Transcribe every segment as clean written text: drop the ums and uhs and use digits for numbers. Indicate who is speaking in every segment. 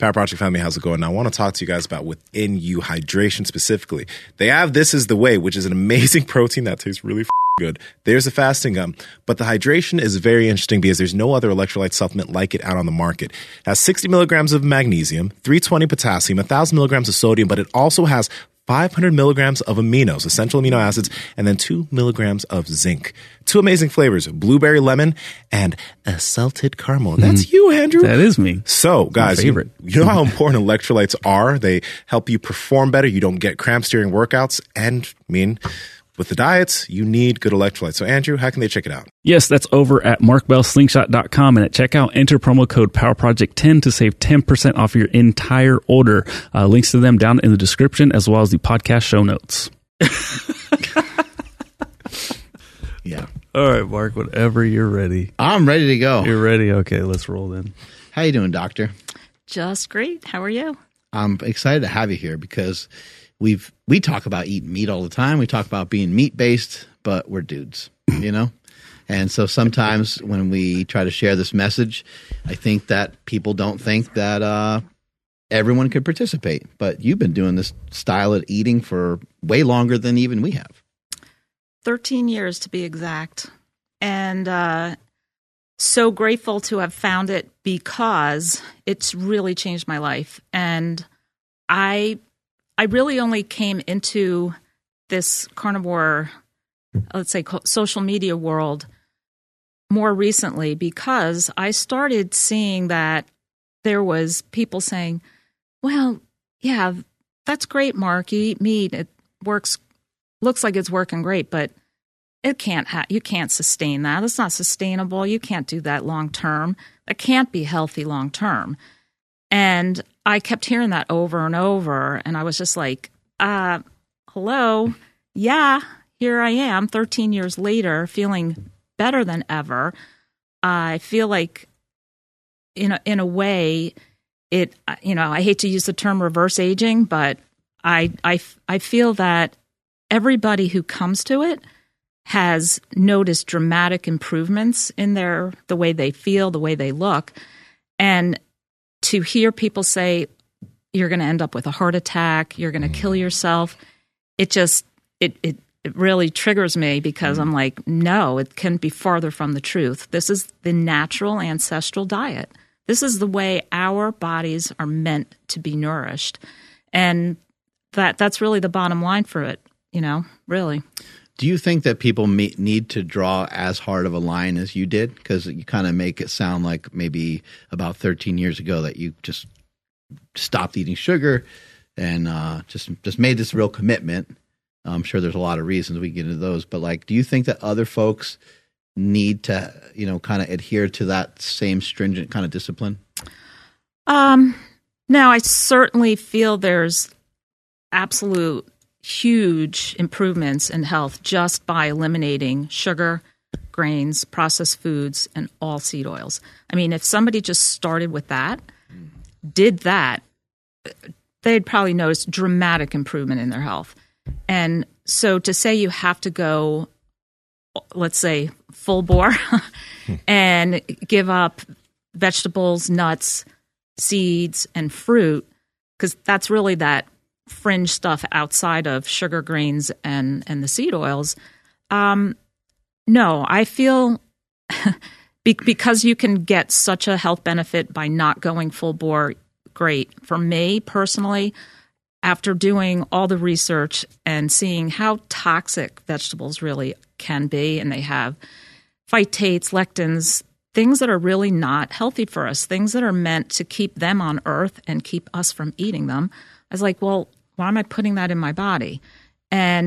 Speaker 1: Power Project family, how's it going? Now, I want to talk to you guys about Within You hydration specifically. They have This Is the Way, which is an amazing protein that tastes really good. There's a fasting gum, but the hydration is very interesting because there's no other electrolyte supplement like it out on the market. It has 60 milligrams of magnesium, 320 potassium, 1,000 milligrams of sodium, but it also has 500 milligrams of aminos, essential amino acids, and then 2 milligrams of zinc. 2 amazing flavors, blueberry lemon and a salted caramel. That's you, Andrew.
Speaker 2: That is me.
Speaker 1: So, guys, you know how important electrolytes are? They help you perform better. You don't get cramps during workouts. And, with the diets, you need good electrolytes. So, Andrew, how can they check it out?
Speaker 2: Yes, that's over at markbellslingshot.com. And at checkout, enter promo code PowerProject10 to save 10% off your entire order. Links to them down in the description, as well as the podcast show notes.
Speaker 3: Yeah.
Speaker 2: All right, Mark, whenever you're ready.
Speaker 3: I'm ready to go.
Speaker 2: You're ready? Okay, let's roll then.
Speaker 3: How you doing, Doctor?
Speaker 4: Just great. How are you?
Speaker 3: I'm excited to have you here because we talk about eating meat all the time. We talk about being meat-based, but we're dudes, you know? And so sometimes when we try to share this message, I think that people don't think that everyone could participate. But you've been doing this style of eating for way longer than even we have.
Speaker 4: 13 years to be exact. And so grateful to have found it because it's really changed my life. And I really only came into this carnivore, let's say, social media world more recently because I started seeing that there was people saying, well, yeah, that's great, Mark. You eat meat. It looks like it's working great, but you can't sustain that. It's not sustainable. You can't do that long term. That can't be healthy long term. And I kept hearing that over and over, and I was just like, hello, yeah, here I am 13 years later feeling better than ever. I feel like, in a way, I hate to use the term reverse aging, but I feel that everybody who comes to it has noticed dramatic improvements in the way they feel, the way they look. And to hear people say, you're going to end up with a heart attack, you're going to kill yourself, it really triggers me because I'm like, no, it can't be farther from the truth. This is the natural ancestral diet. This is the way our bodies are meant to be nourished. And that's really the bottom line for it, really.
Speaker 3: Do you think that people need to draw as hard of a line as you did? Because you kind of make it sound like maybe about 13 years ago that you just stopped eating sugar and just made this real commitment. I'm sure there's a lot of reasons we can get into those. But, do you think that other folks need to, kind of adhere to that same stringent kind of discipline?
Speaker 4: Now, I certainly feel there's absolute huge improvements in health just by eliminating sugar, grains, processed foods, and all seed oils. I mean, if somebody just started with that, did that, they'd probably notice dramatic improvement in their health. And so to say you have to go, let's say, full bore and give up vegetables, nuts, seeds, and fruit, because that's really that fringe stuff outside of sugar, grains, and the seed oils. No, I feel because you can get such a health benefit by not going full bore, great. For me personally, after doing all the research and seeing how toxic vegetables really can be, and they have phytates, lectins, things that are really not healthy for us, things that are meant to keep them on earth and keep us from eating them, I was like, well, why am I putting that in my body? And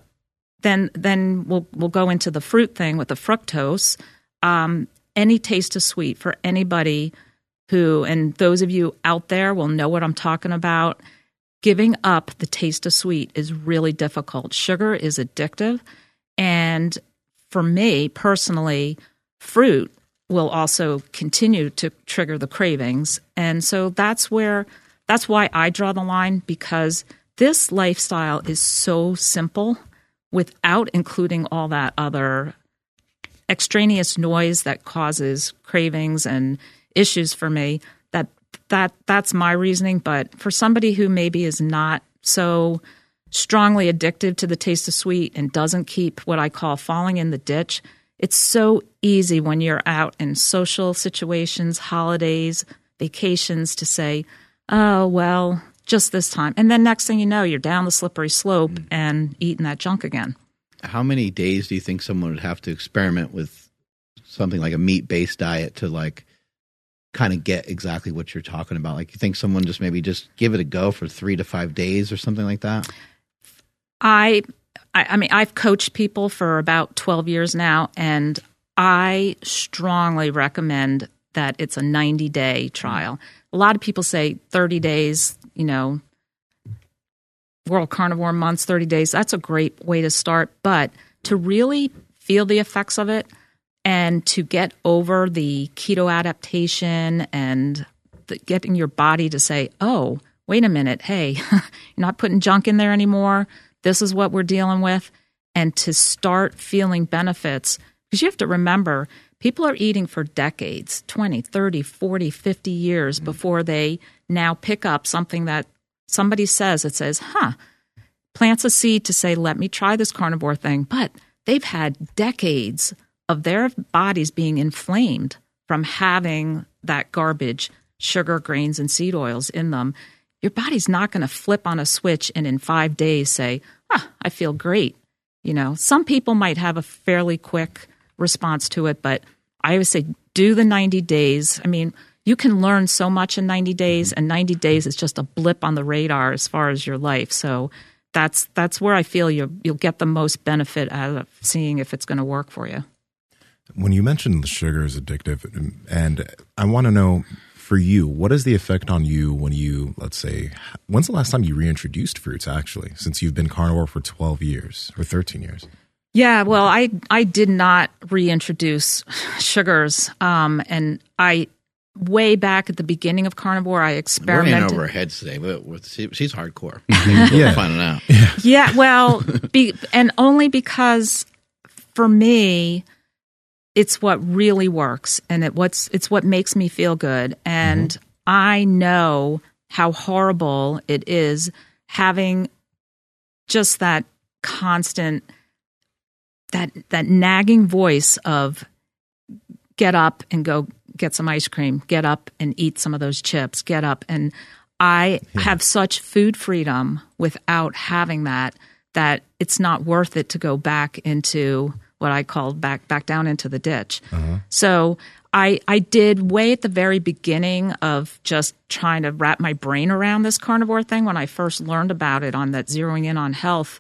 Speaker 4: then we'll go into the fruit thing with the fructose. Any taste of sweet for anybody who, and those of you out there will know what I'm talking about, giving up the taste of sweet is really difficult. Sugar is addictive. And for me personally, fruit will also continue to trigger the cravings. And so that's why I draw the line, because this lifestyle is so simple without including all that other extraneous noise that causes cravings and issues for me, that that's my reasoning. But for somebody who maybe is not so strongly addicted to the taste of sweet and doesn't keep what I call falling in the ditch, it's so easy when you're out in social situations, holidays, vacations to say, oh, well, just this time. And then next thing you know, you're down the slippery slope and eating that junk again.
Speaker 3: How many days do you think someone would have to experiment with something like a meat-based diet to like kind of get exactly what you're talking about? Like, you think someone just maybe just give it a go for 3 to 5 days or something like that?
Speaker 4: I mean, I've coached people for about 12 years now, and I strongly recommend that it's a 90-day trial. A lot of people say 30 days, World Carnivore Months, 30 days. That's a great way to start. But to really feel the effects of it and to get over the keto adaptation and getting your body to say, oh, wait a minute, hey, you're not putting junk in there anymore. This is what we're dealing with. And to start feeling benefits, because you have to remember, people are eating for decades, 20, 30, 40, 50 years before they now pick up something that somebody says, it says, plants a seed to say, let me try this carnivore thing. But they've had decades of their bodies being inflamed from having that garbage, sugar, grains, and seed oils in them. Your body's not going to flip on a switch and in 5 days say, I feel great. Some people might have a fairly quick response to it, but I always say do the 90 days. I mean, you can learn so much in 90 days, and 90 days is just a blip on the radar as far as your life. So that's where I feel you'll get the most benefit out of seeing if it's going to work for you.
Speaker 1: When you mentioned the sugar is addictive, and I want to know, for you, what is the effect on you when you, let's say, when's the last time you reintroduced fruits, actually, since you've been carnivore for 12 years or 13 years?
Speaker 4: Yeah, well, I did not reintroduce sugars. And way back at the beginning of carnivore, I experimented.
Speaker 3: We're in over her heads today, but she's hardcore. We're finding out.
Speaker 4: Yeah, well, and only because for me, it's what really works, and it's what makes me feel good. And I know how horrible it is having just that constant, that nagging voice of get up and go get some ice cream, get up and eat some of those chips, get up. And I have such food freedom without having that it's not worth it to go back into what I called back down into the ditch. So I did way at the very beginning of just trying to wrap my brain around this carnivore thing when I first learned about it on that Zeroing In on Health.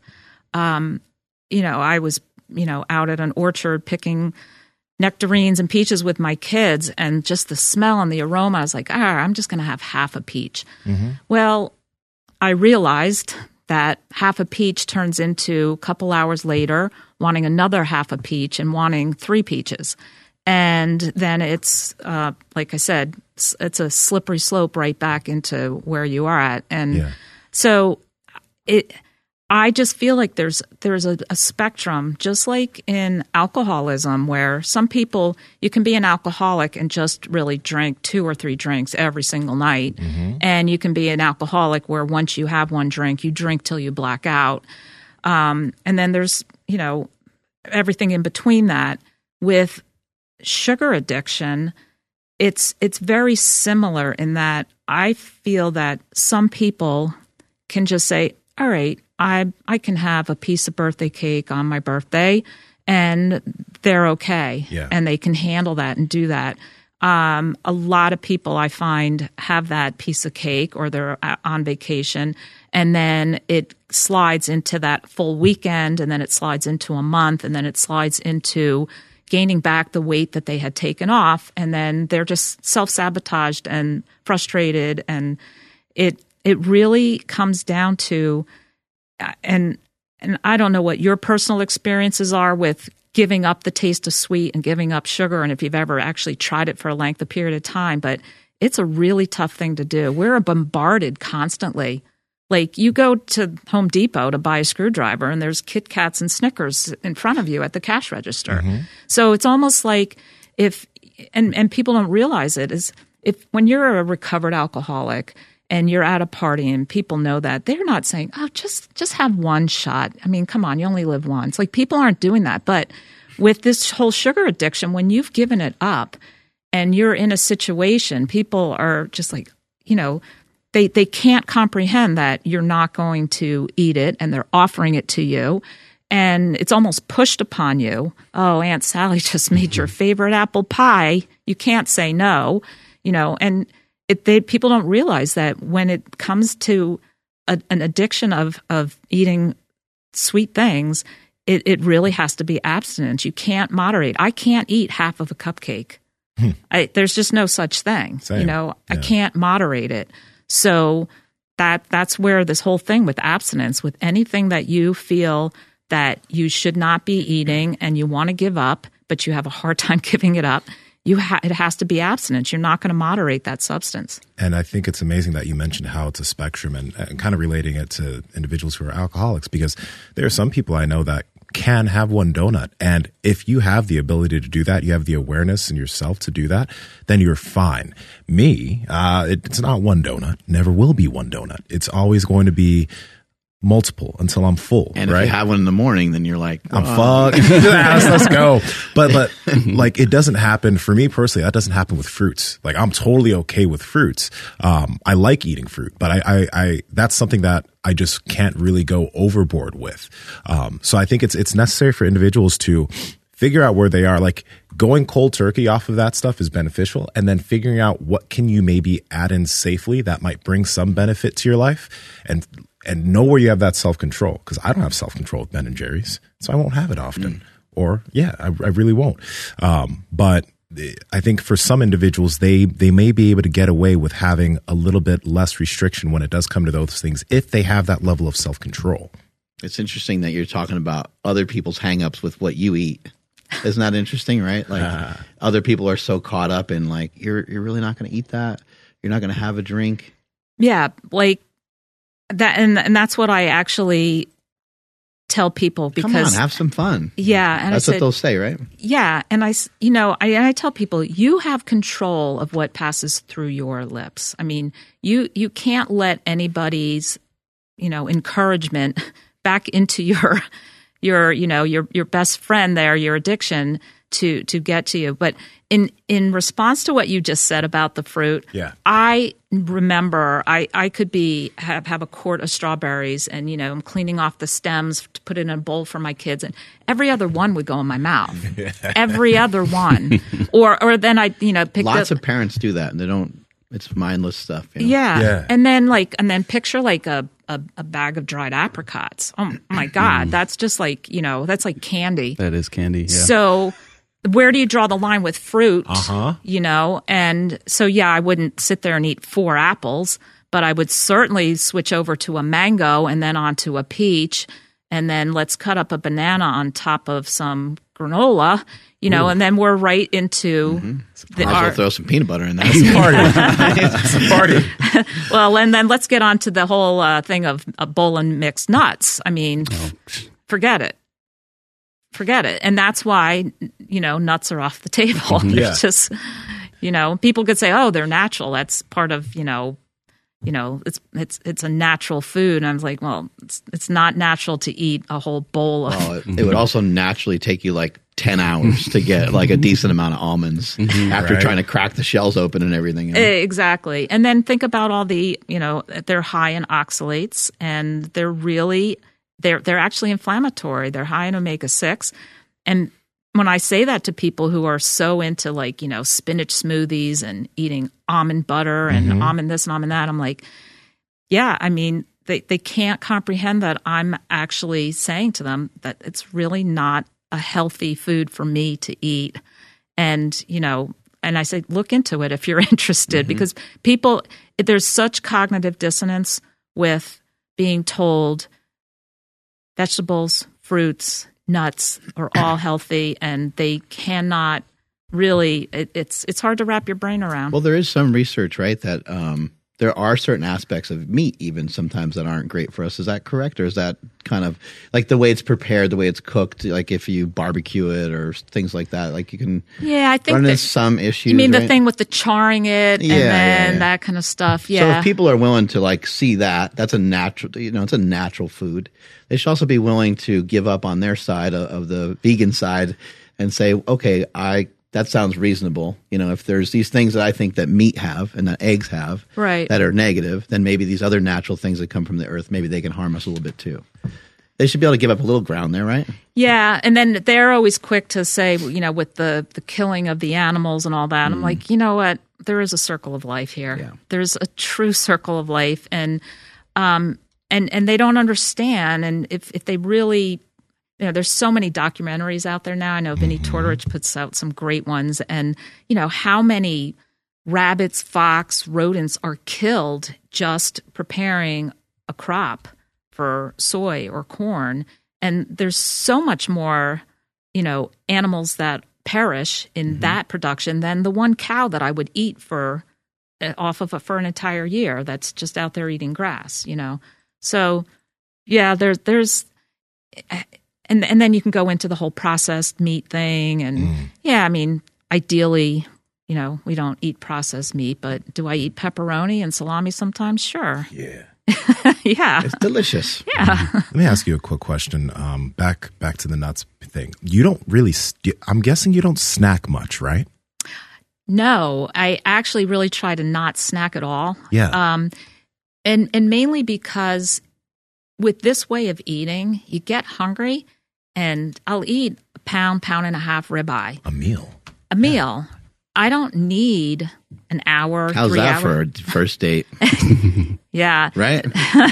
Speaker 4: I was, out at an orchard picking nectarines and peaches with my kids, and just the smell and the aroma, I was like, I'm just going to have half a peach. Well, I realized that half a peach turns into a couple hours later wanting another half a peach and wanting 3 peaches. And then it's, like I said, it's a slippery slope right back into where you are at. And so I just feel like there's a spectrum, just like in alcoholism, where some people, you can be an alcoholic and just really drink 2 or 3 drinks every single night. And you can be an alcoholic where once you have one drink, you drink till you black out. And then there's, everything in between that. With sugar addiction, it's very similar in that I feel that some people can just say, all right, I can have a piece of birthday cake on my birthday and they're okay. And they can handle that and do that. A lot of people I find have that piece of cake, or they're on vacation, and then it slides into that full weekend, and then it slides into a month, and then it slides into gaining back the weight that they had taken off, and then they're just self-sabotaged and frustrated. And it really comes down to, and I don't know what your personal experiences are with giving up the taste of sweet and giving up sugar, and if you've ever actually tried it for a length of period of time, but it's a really tough thing to do. We're bombarded constantly. Like, you go to Home Depot to buy a screwdriver and there's Kit Kats and Snickers in front of you at the cash register. So it's almost like and people don't realize it, is when you're a recovered alcoholic and you're at a party and people know that, they're not saying, oh, just have one shot. I mean, come on, you only live once. Like, people aren't doing that. But with this whole sugar addiction, when you've given it up and you're in a situation, people are just like, you know, they can't comprehend that you're not going to eat it and they're offering it to you. And it's almost pushed upon you. Oh, Aunt Sally just made your favorite apple pie. You can't say no, you know, and people don't realize that when it comes to an addiction of eating sweet things, it really has to be abstinence. You can't moderate. I can't eat half of a cupcake. There's just no such thing.
Speaker 1: Same.
Speaker 4: You know,
Speaker 1: Yeah.
Speaker 4: I can't moderate it. So that's where this whole thing with abstinence, with anything that you feel that you should not be eating and you want to give up, but you have a hard time giving it up, it has to be abstinence. You're not going to moderate that substance.
Speaker 1: And I think it's amazing that you mentioned how it's a spectrum and kind of relating it to individuals who are alcoholics, because there are some people I know that can have one donut. And if you have the ability to do that, you have the awareness in yourself to do that, then you're fine. Me, it's not one donut, never will be one donut. It's always going to be multiple until I'm full.
Speaker 3: And
Speaker 1: right?
Speaker 3: if you have one in the morning, then you're like,
Speaker 1: I'm fucked. Let's go. But like, it doesn't happen for me personally. That doesn't happen with fruits. Like, I'm totally okay with fruits. I like eating fruit, but I that's something that I just can't really go overboard with. So I think it's necessary for individuals to figure out where they are. Like, going cold turkey off of that stuff is beneficial, and then figuring out what can you maybe add in safely that might bring some benefit to your life, and know where you have that self-control. Because I don't have self-control with Ben and Jerry's, so I won't have it often. Or, I really won't. But I think for some individuals, they may be able to get away with having a little bit less restriction when it does come to those things, if they have that level of self-control.
Speaker 3: It's interesting that you're talking about other people's hangups with what you eat. Isn't that interesting, right? Like, other people are so caught up in, like, you're really not going to eat that. You're not going to have a drink.
Speaker 4: Yeah, like that, and that's what I actually tell people, because
Speaker 3: Come on, have some fun.
Speaker 4: Yeah, and
Speaker 3: that's what they'll say, right?
Speaker 4: Yeah, and I tell people, you have control of what passes through your lips. I mean, you can't let anybody's, encouragement back into your best friend there, your addiction, to get to you. But in response to what you just said about the fruit, I remember I could have a quart of strawberries, and I'm cleaning off the stems to put it in a bowl for my kids, and every other one would go in my mouth. Every other one. Or then I pick
Speaker 3: lots of parents do that, and they don't. It's mindless stuff.
Speaker 4: Yeah. And then picture like a bag of dried apricots. Oh my God, that's just like that's like candy.
Speaker 2: That is candy. Yeah.
Speaker 4: So where do you draw the line with fruit? And so I wouldn't sit there and eat 4 apples, but I would certainly switch over to a mango and then onto a peach, and then let's cut up a banana on top of some granola. And then we're right into
Speaker 3: throw some peanut butter in there.
Speaker 1: It's a party.
Speaker 4: Well, and then let's get on to the whole thing of a bowl of mixed nuts. I mean, forget it. And that's why, nuts are off the table. They're just, people could say, oh, they're natural. That's part of, it's a natural food. And I was like, well, it's not natural to eat a whole bowl of.
Speaker 3: Well, it would also naturally take you like 10 hours to get like a decent amount of almonds after trying to crack the shells open and everything.
Speaker 4: Exactly. And then think about all the, they're high in oxalates, and they're really, they're actually inflammatory. They're high in omega-6. And when I say that to people who are so into like, spinach smoothies and eating almond butter and almond this and almond that, I'm like, yeah, I mean, they can't comprehend that I'm actually saying to them that it's really not a healthy food for me to eat. And, and I say, look into it if you're interested, because there's such cognitive dissonance with being told vegetables, fruits, nuts are all healthy, and they cannot really, it's hard to wrap your brain around.
Speaker 3: Well, there is some research, right, that there are certain aspects of meat even sometimes that aren't great for us. Is that correct? Or is that kind of like the way it's prepared, the way it's cooked, like if you barbecue it or things like that, like you can
Speaker 4: I think
Speaker 3: run into some issues.
Speaker 4: You mean the
Speaker 3: right?
Speaker 4: thing with the charring it and then that kind of stuff. Yeah.
Speaker 3: So if people are willing to like see that, that's a natural, it's a natural food. They should also be willing to give up on their side of the vegan side and say, okay, that sounds reasonable. If there's these things that I think that meat have and that eggs have that are negative, then maybe these other natural things that come from the earth, maybe they can harm us a little bit too. They should be able to give up a little ground there, right?
Speaker 4: Yeah, and then they're always quick to say, with the killing of the animals and all that. I'm like, you know what? There is a circle of life here.
Speaker 3: Yeah.
Speaker 4: There's a true circle of life, and they don't understand. And if they really, there's so many documentaries out there now. I know Vinnie Tortorich puts out some great ones, and how many rabbits, fox, rodents are killed just preparing a crop for soy or corn. And there's so much more, animals that perish in that production than the one cow that I would eat for an entire year that's just out there eating grass, So, yeah, there's and then you can go into the whole processed meat thing. And I mean, ideally, we don't eat processed meat, but do I eat pepperoni and salami sometimes? Sure.
Speaker 1: Yeah.
Speaker 4: Yeah.
Speaker 3: It's delicious.
Speaker 4: Yeah.
Speaker 1: Let me ask you a quick question. Back to the nuts thing. You don't really, I'm guessing you don't snack much, right?
Speaker 4: No, I actually really try to not snack at all.
Speaker 1: Yeah.
Speaker 4: And mainly because with this way of eating, you get hungry, and I'll eat a pound and a half ribeye.
Speaker 1: A meal.
Speaker 4: I don't need an hour.
Speaker 3: How's
Speaker 4: 3
Speaker 3: that
Speaker 4: hours.
Speaker 3: for a first date?
Speaker 4: Yeah.
Speaker 3: Right?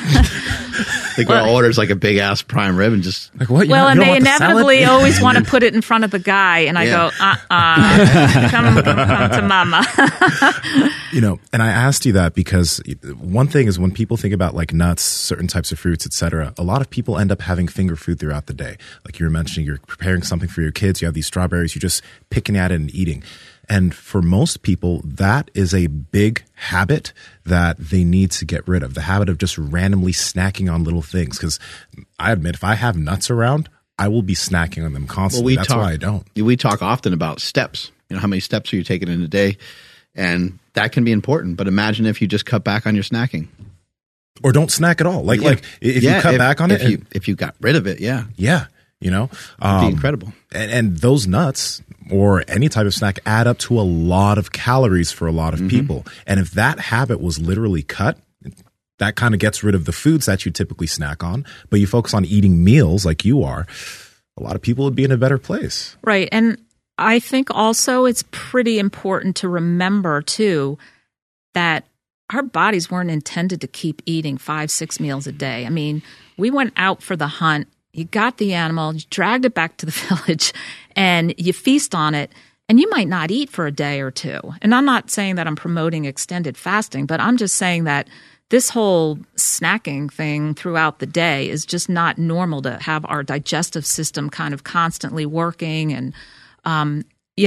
Speaker 3: The girl orders like a big ass prime rib and just
Speaker 1: Like what?
Speaker 4: Well, and they inevitably always want to put it in front of the guy, and I go, come to mama.
Speaker 1: And I asked you that because one thing is when people think about like nuts, certain types of fruits, etc., a lot of people end up having finger food throughout the day. Like you were mentioning, you're preparing something for your kids, you have these strawberries, you're just picking at it and eating. And for most people, that is a big habit that they need to get rid of, the habit of just randomly snacking on little things. Because I admit, if I have nuts around, I will be snacking on them constantly. That's why I don't.
Speaker 3: We talk often about steps. How many steps are you taking in a day? And that can be important. But imagine if you just cut back on your snacking.
Speaker 1: Or don't snack at all. Like if you cut back on it.
Speaker 3: If you got rid of it, yeah.
Speaker 1: Yeah.
Speaker 3: It'd be incredible.
Speaker 1: And those nuts or any type of snack add up to a lot of calories for a lot of people. And if that habit was literally cut, that kind of gets rid of the foods that you typically snack on, but you focus on eating meals like you are, a lot of people would be in a better place.
Speaker 4: Right. And I think also it's pretty important to remember, too, that our bodies weren't intended to keep eating 5-6 meals a day. I mean, we went out for the hunt. You got the animal, you dragged it back to the village, and you feast on it, and you might not eat for a day or two. And I'm not saying that I'm promoting extended fasting, but I'm just saying that this whole snacking thing throughout the day is just not normal to have our digestive system kind of constantly working. And and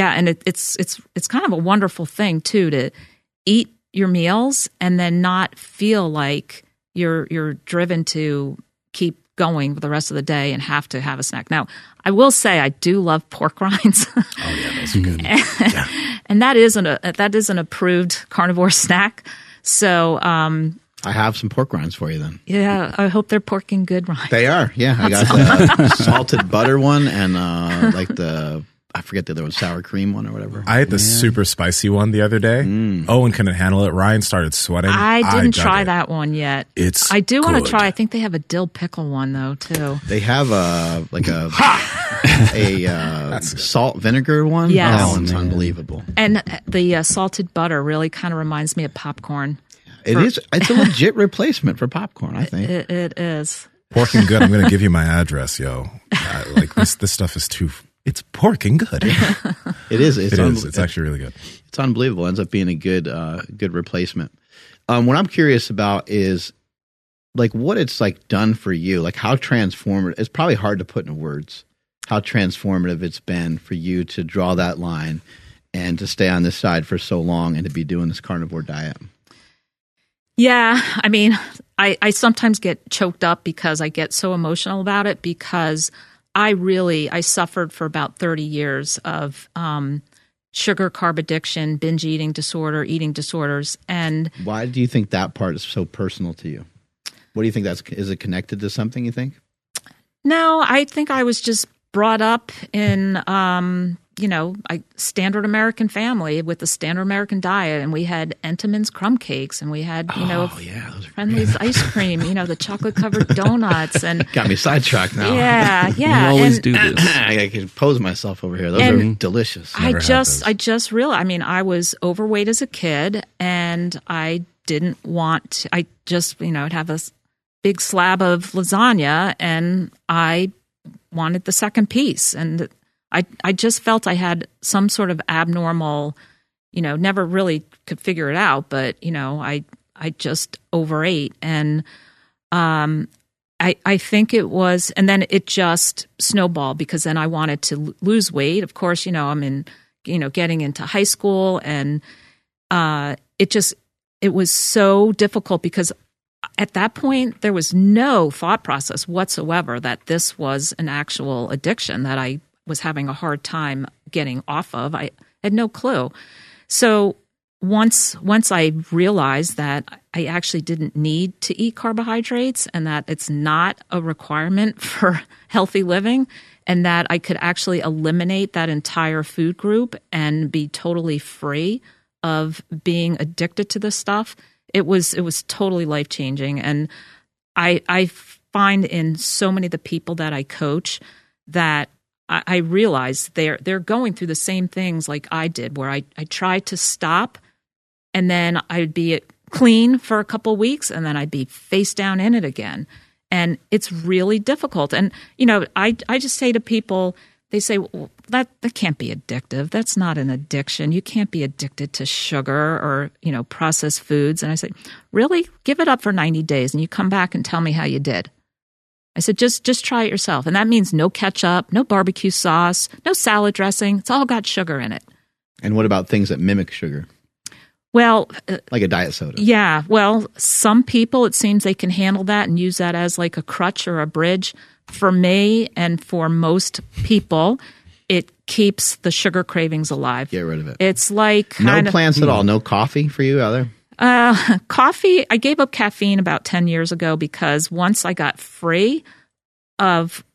Speaker 4: it's kind of a wonderful thing, too, to eat your meals and then not feel like you're driven to keep going for the rest of the day and have to have a snack. Now, I will say I do love pork rinds.
Speaker 1: Oh yeah, those are good.
Speaker 4: And that is an approved carnivore snack. So
Speaker 3: I have some pork rinds for you then.
Speaker 4: Yeah, I hope they're porking good rinds.
Speaker 3: They are. Yeah, I got the salted butter one and I forget the other one, sour cream one or whatever.
Speaker 1: I ate the super spicy one the other day. Owen couldn't handle it. Ryan started sweating.
Speaker 4: I didn't try that one yet. I do want to try. I think they have a dill pickle one though too.
Speaker 3: They have a salt vinegar one.
Speaker 4: Yes.
Speaker 3: That one's unbelievable.
Speaker 4: And the salted butter really kind of reminds me of popcorn.
Speaker 3: It's a legit replacement for popcorn, I think.
Speaker 4: It is.
Speaker 1: Porking good. I'm going to give you my address, yo. This stuff is too. It's porking good.
Speaker 3: It is.
Speaker 1: It's actually really good.
Speaker 3: It's unbelievable. It ends up being a good replacement. What I'm curious about is like what it's like done for you. Like how transformative. It's probably hard to put into words how transformative it's been for you to draw that line and to stay on this side for so long and to be doing this carnivore diet.
Speaker 4: Yeah, I mean, I sometimes get choked up because I get so emotional about it, because I suffered for about 30 years of sugar, carb addiction, binge eating disorder, eating disorders. And
Speaker 3: why do you think that part is so personal to you? What do you think is it connected to something, you think?
Speaker 4: No, I think I was just brought up in, a standard American family with a standard American diet. And we had Entenmann's crumb cakes, and we had, Friendly's ice cream, the chocolate covered donuts. And
Speaker 3: got me sidetracked now.
Speaker 4: Yeah.
Speaker 2: We always do this.
Speaker 3: I can pose myself over here. Those are delicious.
Speaker 4: I just realized, I was overweight as a kid, and I didn't want, I'd have a big slab of lasagna, and I wanted the second piece. And I just felt I had some sort of abnormal, never really could figure it out, but, I just overate. And I think it was, and then it just snowballed, because then I wanted to lose weight. Of course, I'm in, getting into high school, and it was so difficult, because at that point there was no thought process whatsoever that this was an actual addiction that I was having a hard time getting off of. I had no clue. So once I realized that I actually didn't need to eat carbohydrates, and that it's not a requirement for healthy living, and that I could actually eliminate that entire food group and be totally free of being addicted to this stuff, it was totally life-changing. And I find in so many of the people that I coach that I realize they're going through the same things like I did, where I tried to stop, and then I'd be clean for a couple of weeks, and then I'd be face down in it again. And it's really difficult. And, I just say to people, they say, well, that can't be addictive. That's not an addiction. You can't be addicted to sugar or, processed foods. And I say, really? Give it up for 90 days, and you come back and tell me how you did. I said, just try it yourself. And that means no ketchup, no barbecue sauce, no salad dressing. It's all got sugar in it.
Speaker 3: And what about things that mimic sugar?
Speaker 4: Well,
Speaker 3: like a diet soda.
Speaker 4: Yeah. Well, some people, it seems they can handle that and use that as like a crutch or a bridge. For me and for most people, it keeps the sugar cravings alive.
Speaker 3: Get rid of it.
Speaker 4: It's like
Speaker 3: no plants at all. No coffee for you out there?
Speaker 4: Coffee, I gave up caffeine about 10 years ago, because once I got free of,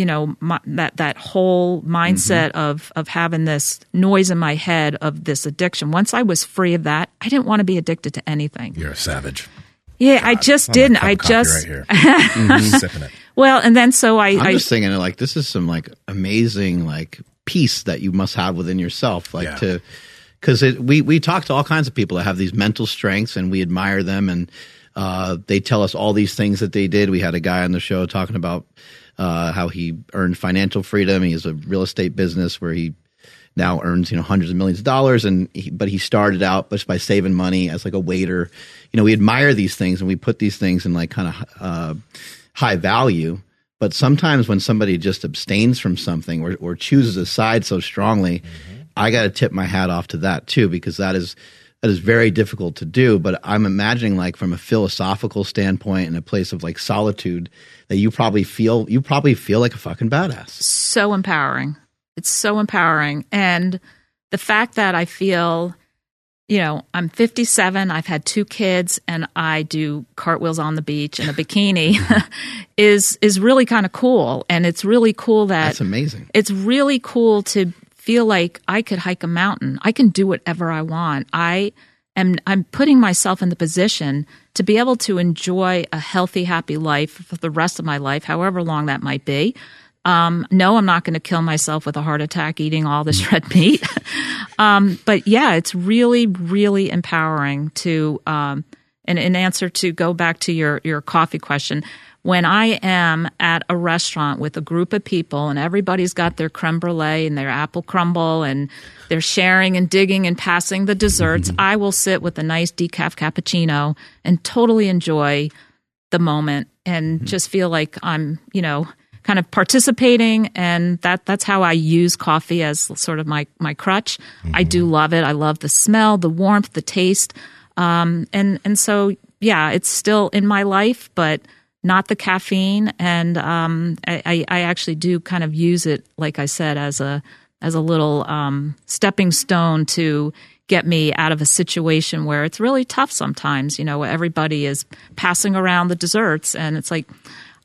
Speaker 4: that whole mindset of having this noise in my head of this addiction, once I was free of that, I didn't want to be addicted to anything.
Speaker 1: You're a savage.
Speaker 4: Yeah, God, I just didn't. I just
Speaker 1: right here. Sipping it.
Speaker 4: Well, and then so
Speaker 3: I'm just thinking like this is some like amazing like peace that you must have within yourself, like because we talk to all kinds of people that have these mental strengths, and we admire them, and they tell us all these things that they did. We had a guy on the show talking about how he earned financial freedom. He has a real estate business where he now earns hundreds of millions of dollars, but he started out just by saving money as like a waiter. We admire these things, and we put these things in like kind of high value. But sometimes when somebody just abstains from something or chooses a side so strongly, I got to tip my hat off to that too, because that is very difficult to do. But I'm imagining like from a philosophical standpoint and a place of like solitude that you probably feel like a fucking badass.
Speaker 4: So empowering. It's so empowering. And the fact that I feel, I'm 57, I've had 2 kids, and I do cartwheels on the beach in a bikini is really kind of cool. And it's really cool
Speaker 3: that's amazing.
Speaker 4: It's really cool to feel like I could hike a mountain. I can do whatever I want. I'm putting myself in the position to be able to enjoy a healthy, happy life for the rest of my life, however long that might be. No, I'm not going to kill myself with a heart attack eating all this red meat. But yeah, it's really, really empowering to, and in answer to go back to your coffee question, when I am at a restaurant with a group of people and everybody's got their creme brulee and their apple crumble and they're sharing and digging and passing the desserts, I will sit with a nice decaf cappuccino and totally enjoy the moment and just feel like I'm, kind of participating, and that's how I use coffee as sort of my crutch. I do love it. I love the smell, the warmth, the taste. And so it's still in my life, but not the caffeine. And I actually do kind of use it, like I said, as a little stepping stone to get me out of a situation where it's really tough sometimes. Everybody is passing around the desserts, and it's like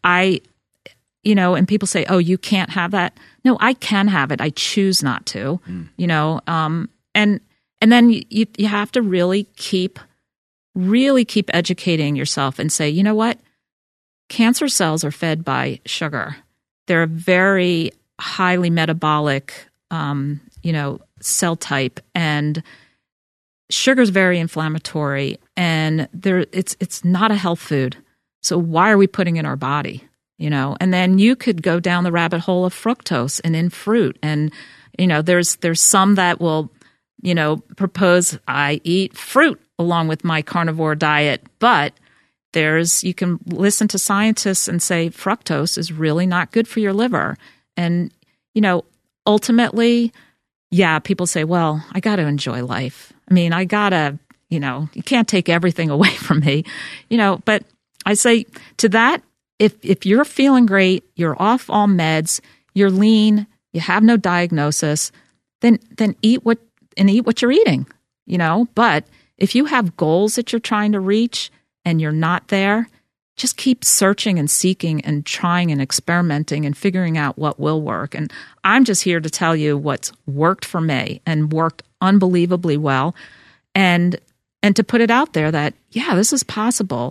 Speaker 4: and people say, "Oh, you can't have that." No, I can have it. I choose not to. And then you have to really keep educating yourself and say, you know what? Cancer cells are fed by sugar. They're a very highly metabolic, cell type, and sugar is very inflammatory, and it's not a health food. So why are we putting it in our body? And then you could go down the rabbit hole of fructose and in fruit, and there's some that will propose I eat fruit along with my carnivore diet, but you can listen to scientists and say fructose is really not good for your liver. And, ultimately, people say, well, I got to enjoy life. I mean, I got to, you can't take everything away from me, but I say to that, if you're feeling great, you're off all meds, you're lean, you have no diagnosis, then eat what you're eating, But if you have goals that you're trying to reach and you're not there, just keep searching and seeking and trying and experimenting and figuring out what will work. And I'm just here to tell you what's worked for me and worked unbelievably well, and to put it out there that, this is possible.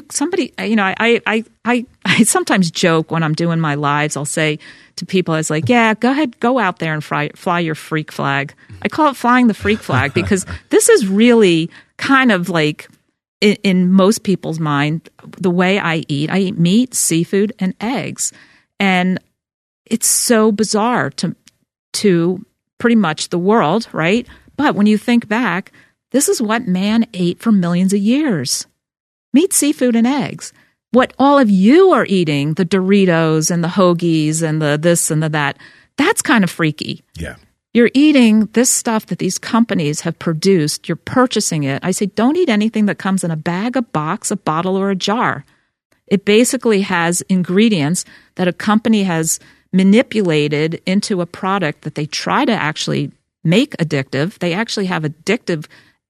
Speaker 4: I sometimes joke when I'm doing my lives. I'll say to people, I was like, go ahead, go out there and fly your freak flag. I call it flying the freak flag because this is really kind of like, in most people's mind, the way I eat meat, seafood, and eggs. And it's so bizarre to pretty much the world, right? But when you think back, this is what man ate for millions of years. Meat, seafood, and eggs. What all of you are eating, the Doritos and the hoagies and the this and the that, that's kind of freaky.
Speaker 1: Yeah.
Speaker 4: You're eating this stuff that these companies have produced. You're purchasing it. I say, don't eat anything that comes in a bag, a box, a bottle, or a jar. It basically has ingredients that a company has manipulated into a product that they try to actually make addictive. They actually have addictive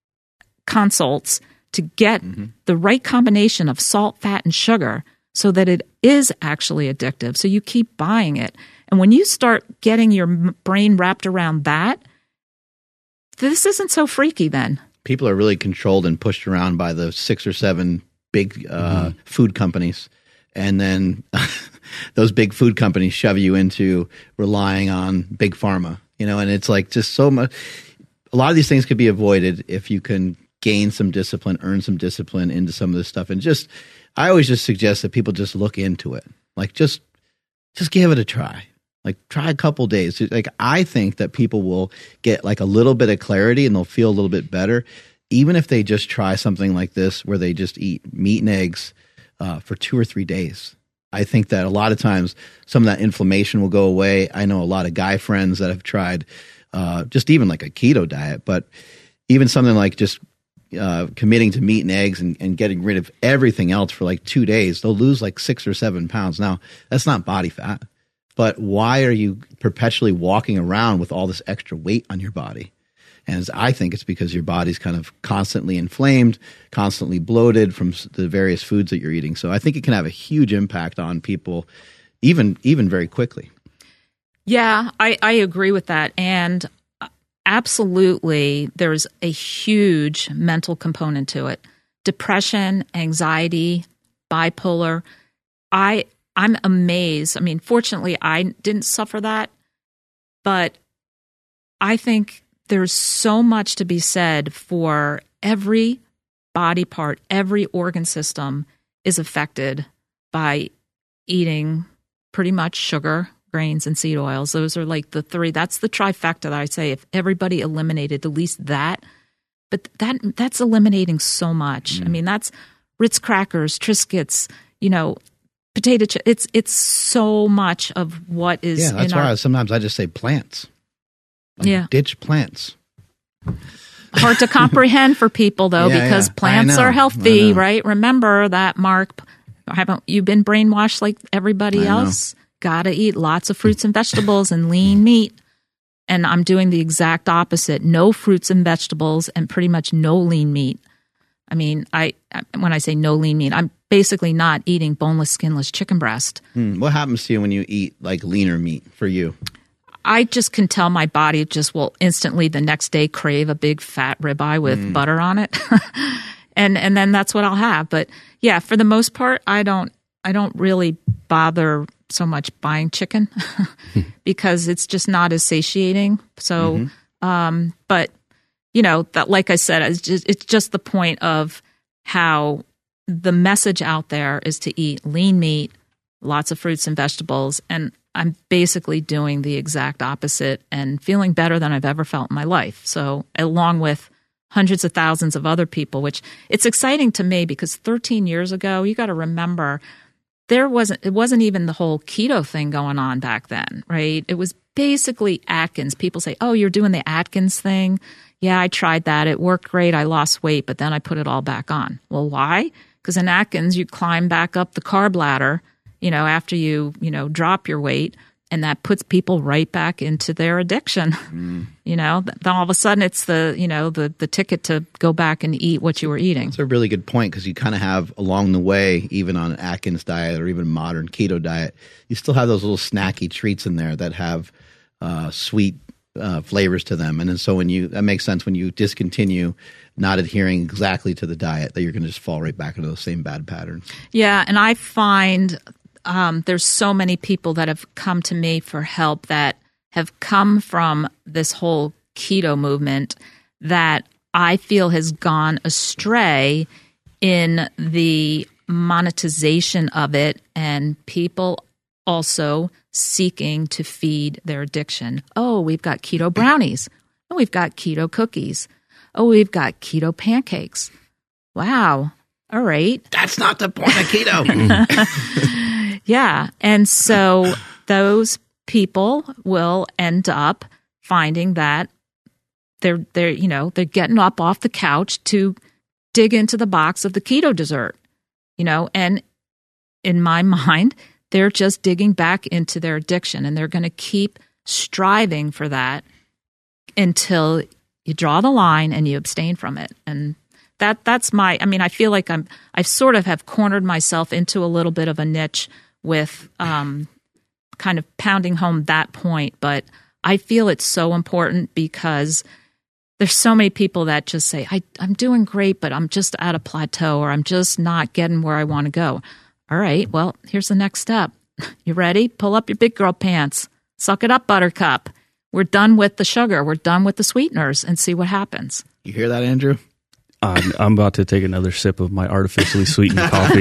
Speaker 4: consults to get the right combination of salt, fat, and sugar so that it is actually addictive. So you keep buying it. And when you start getting your brain wrapped around that, this isn't so freaky then.
Speaker 3: People are really controlled and pushed around by the 6 or 7 big food companies. And then those big food companies shove you into relying on big pharma, and it's like just so much. A lot of these things could be avoided if you can gain some discipline, earn some discipline into some of this stuff. And I always just suggest that people just look into it. Like just give it a try. Like try a couple days. Like I think that people will get like a little bit of clarity and they'll feel a little bit better, even if they just try something like this where they just eat meat and eggs for 2 or 3 days. I think that a lot of times some of that inflammation will go away. I know a lot of guy friends that have tried just even like a keto diet, but even something like just committing to meat and eggs and getting rid of everything else for like 2 days, they'll lose like 6 or 7 pounds. Now, that's not body fat, but why are you perpetually walking around with all this extra weight on your body? And I think it's because your body's kind of constantly inflamed, constantly bloated from the various foods that you're eating. So I think it can have a huge impact on people, even very quickly.
Speaker 4: Yeah, I agree with that. And absolutely, there's a huge mental component to it. Depression, anxiety, bipolar. I'm amazed. I mean, fortunately, I didn't suffer that, but I think there's so much to be said for every body part, every organ system is affected by eating pretty much sugar, grains, and seed oils. Those are like the 3. That's the trifecta that I say. If everybody eliminated at least that, but that's eliminating so much. I mean, that's Ritz crackers, Triscuits, potato chips. It's so much of what is.
Speaker 3: Yeah, that's why sometimes I just say plants. Ditch plants.
Speaker 4: hard to comprehend for people though,
Speaker 3: Yeah,
Speaker 4: because
Speaker 3: yeah.
Speaker 4: plants
Speaker 3: I know.
Speaker 4: are healthy,
Speaker 3: I know.
Speaker 4: right? Remember that, Mark. Haven't you been brainwashed like everybody
Speaker 3: I know.
Speaker 4: else? Gotta eat lots of fruits and vegetables and lean meat. And I'm doing the exact opposite. No fruits and vegetables and pretty much no lean meat. I mean, when I say no lean meat, I'm basically not eating boneless, skinless chicken breast.
Speaker 3: What happens to you when you eat like leaner meat for you?
Speaker 4: I just can tell my body just will instantly the next day crave a big fat ribeye with butter on it. and then that's what I'll have. But yeah, for the most part, I don't really bother so much buying chicken because it's just not as satiating. So, but you know, that, like I said, it's just the point of how the message out there is to eat lean meat, lots of fruits and vegetables. And I'm basically doing the exact opposite and feeling better than I've ever felt in my life. So along with hundreds of thousands of other people, which it's exciting to me because 13 years ago, you got to remember, it wasn't even the whole keto thing going on back then, right? It was basically Atkins. People say, oh, you're doing the Atkins thing. Yeah, I tried that. It worked great. I lost weight, but then I put it all back on. Well, why? Because in Atkins, you climb back up the carb ladder, after you drop your weight, and that puts people right back into their addiction. Then all of a sudden it's the ticket to go back and eat what you were eating.
Speaker 3: That's a really good point because you kind of have along the way, even on an Atkins diet or even modern keto diet, you still have those little snacky treats in there that have sweet flavors to them. And then so that makes sense when you discontinue not adhering exactly to the diet that you're going to just fall right back into those same bad patterns.
Speaker 4: Yeah. And I find there's so many people that have come to me for help that have come from this whole keto movement that I feel has gone astray in the monetization of it and people also seeking to feed their addiction. Oh, we've got keto brownies. Oh, we've got keto cookies. Oh, we've got keto pancakes. Wow. All right.
Speaker 3: That's not the point of keto.
Speaker 4: Yeah. And so those people will end up finding that they're getting up off the couch to dig into the box of the keto dessert, and in my mind, they're just digging back into their addiction and they're going to keep striving for that until you draw the line and you abstain from it. And that's I feel like I sort of have cornered myself into a little bit of a niche with kind of pounding home that point. But I feel it's so important because there's so many people that just say, I'm doing great, but I'm just at a plateau or I'm just not getting where I want to go. All right, well, here's the next step. You ready? Pull up your big girl pants. Suck it up, Buttercup. We're done with the sugar. We're done with the sweeteners and see what happens.
Speaker 3: You hear that, Andrew?
Speaker 2: I'm about to take another sip of my artificially sweetened coffee.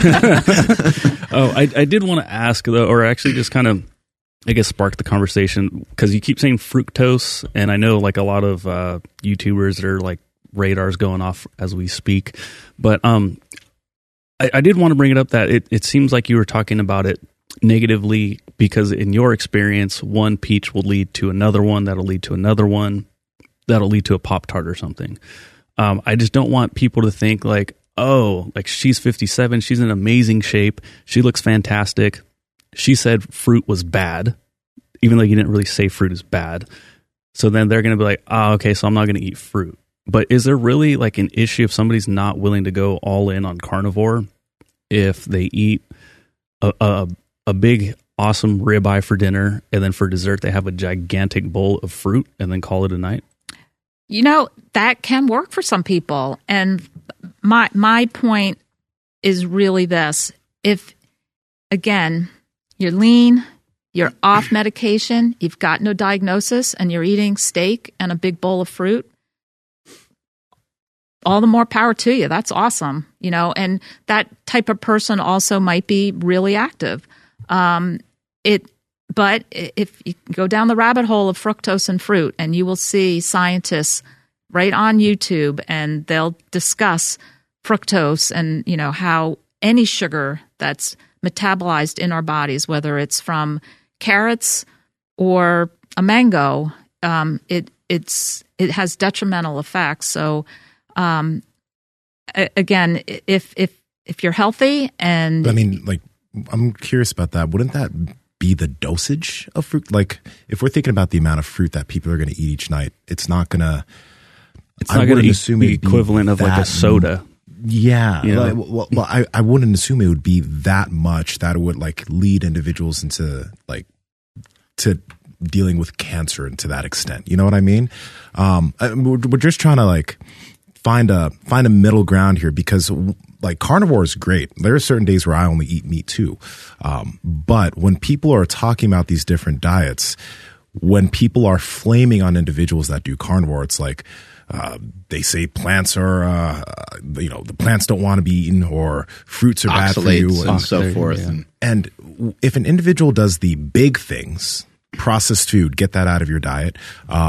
Speaker 2: I did want to ask, though, or actually just kind of, I guess, spark the conversation, because you keep saying fructose, and I know like a lot of YouTubers that are like radars going off as we speak. But I did want to bring it up that it seems like you were talking about it negatively because in your experience, one peach will lead to another one, that'll lead to another one, that'll lead to a Pop-Tart or something. I just don't want people to think like, oh, like she's 57, she's in amazing shape, she looks fantastic. She said fruit was bad, even though you didn't really say fruit is bad. So then they're going to be like, oh, okay, so I'm not going to eat fruit. But is there really like an issue if somebody's not willing to go all in on carnivore if they eat a big, awesome ribeye for dinner and then for dessert they have a gigantic bowl of fruit and then call it a night?
Speaker 4: That can work for some people. And my point is really this. If, again, you're lean, you're off medication, you've got no diagnosis, and you're eating steak and a big bowl of fruit, all the more power to you. That's awesome. And that type of person also might be really active. But if you go down the rabbit hole of fructose and fruit, and you will see scientists right on YouTube, and they'll discuss fructose and, how any sugar that's metabolized in our bodies, whether it's from carrots or a mango, it has detrimental effects. So again, if you're healthy and
Speaker 1: But I mean, like, I'm curious about that. Wouldn't that be the dosage of fruit? Like, if we're thinking about the amount of fruit that people are going to eat each night, it's not going to.
Speaker 2: It's not going to be equivalent of like a soda.
Speaker 1: Yeah.
Speaker 2: You know?
Speaker 1: Well, I wouldn't assume it would be that much that it would like lead individuals into like to dealing with cancer and to that extent. You know what I mean? We're just trying to like find a middle ground here, because like carnivore is great. There are certain days where I only eat meat too. But when people are talking about these different diets, when people are flaming on individuals that do carnivore, it's like, they say plants are, the plants don't want to be eaten, or fruits are bad for you,
Speaker 3: and so forth.
Speaker 2: Yeah.
Speaker 1: And if an individual does the big things, processed food, get that out of your diet,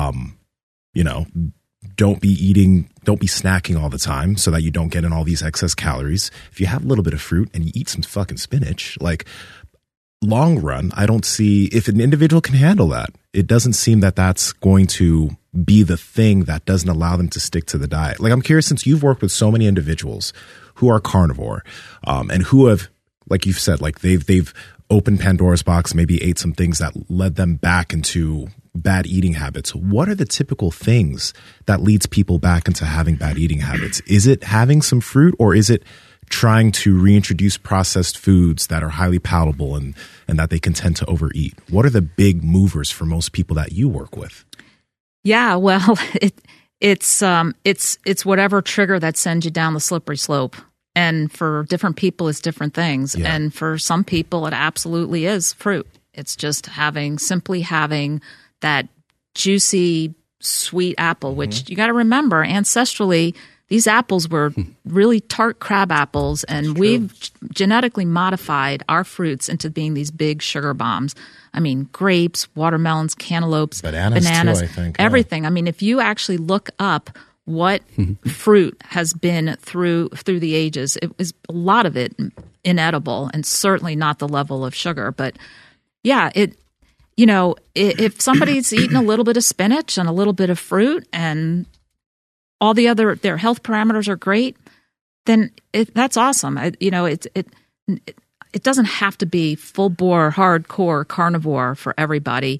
Speaker 1: don't be snacking all the time so that you don't get in all these excess calories. If you have a little bit of fruit and you eat some fucking spinach, like long run, I don't see if an individual can handle that. It doesn't seem that that's going to be the thing that doesn't allow them to stick to the diet. Like, I'm curious, since you've worked with so many individuals who are carnivore, and who have, like you've said, like they've opened Pandora's box, maybe ate some things that led them back into bad eating habits. What are the typical things that leads people back into having bad eating habits? Is it having some fruit, or is it trying to reintroduce processed foods that are highly palatable and that they can tend to overeat? What are the big movers for most people that you work with?
Speaker 4: Yeah, well, it's whatever trigger that sends you down the slippery slope. And for different people, it's different things.
Speaker 1: Yeah.
Speaker 4: And for some people, it absolutely is fruit. It's just simply having that juicy, sweet apple, which you got to remember, ancestrally, these apples were really tart crab apples, and we've genetically modified our fruits into being these big sugar bombs. I mean, grapes, watermelons, cantaloupes, bananas
Speaker 1: too, I think,
Speaker 4: everything. I mean, if you actually look up what fruit has been through the ages, it was a lot of it inedible, and certainly not the level of sugar. But yeah, if somebody's eaten a little bit of spinach and a little bit of fruit and all the other, their health parameters are great, then that's awesome. It doesn't have to be full bore, hardcore carnivore for everybody.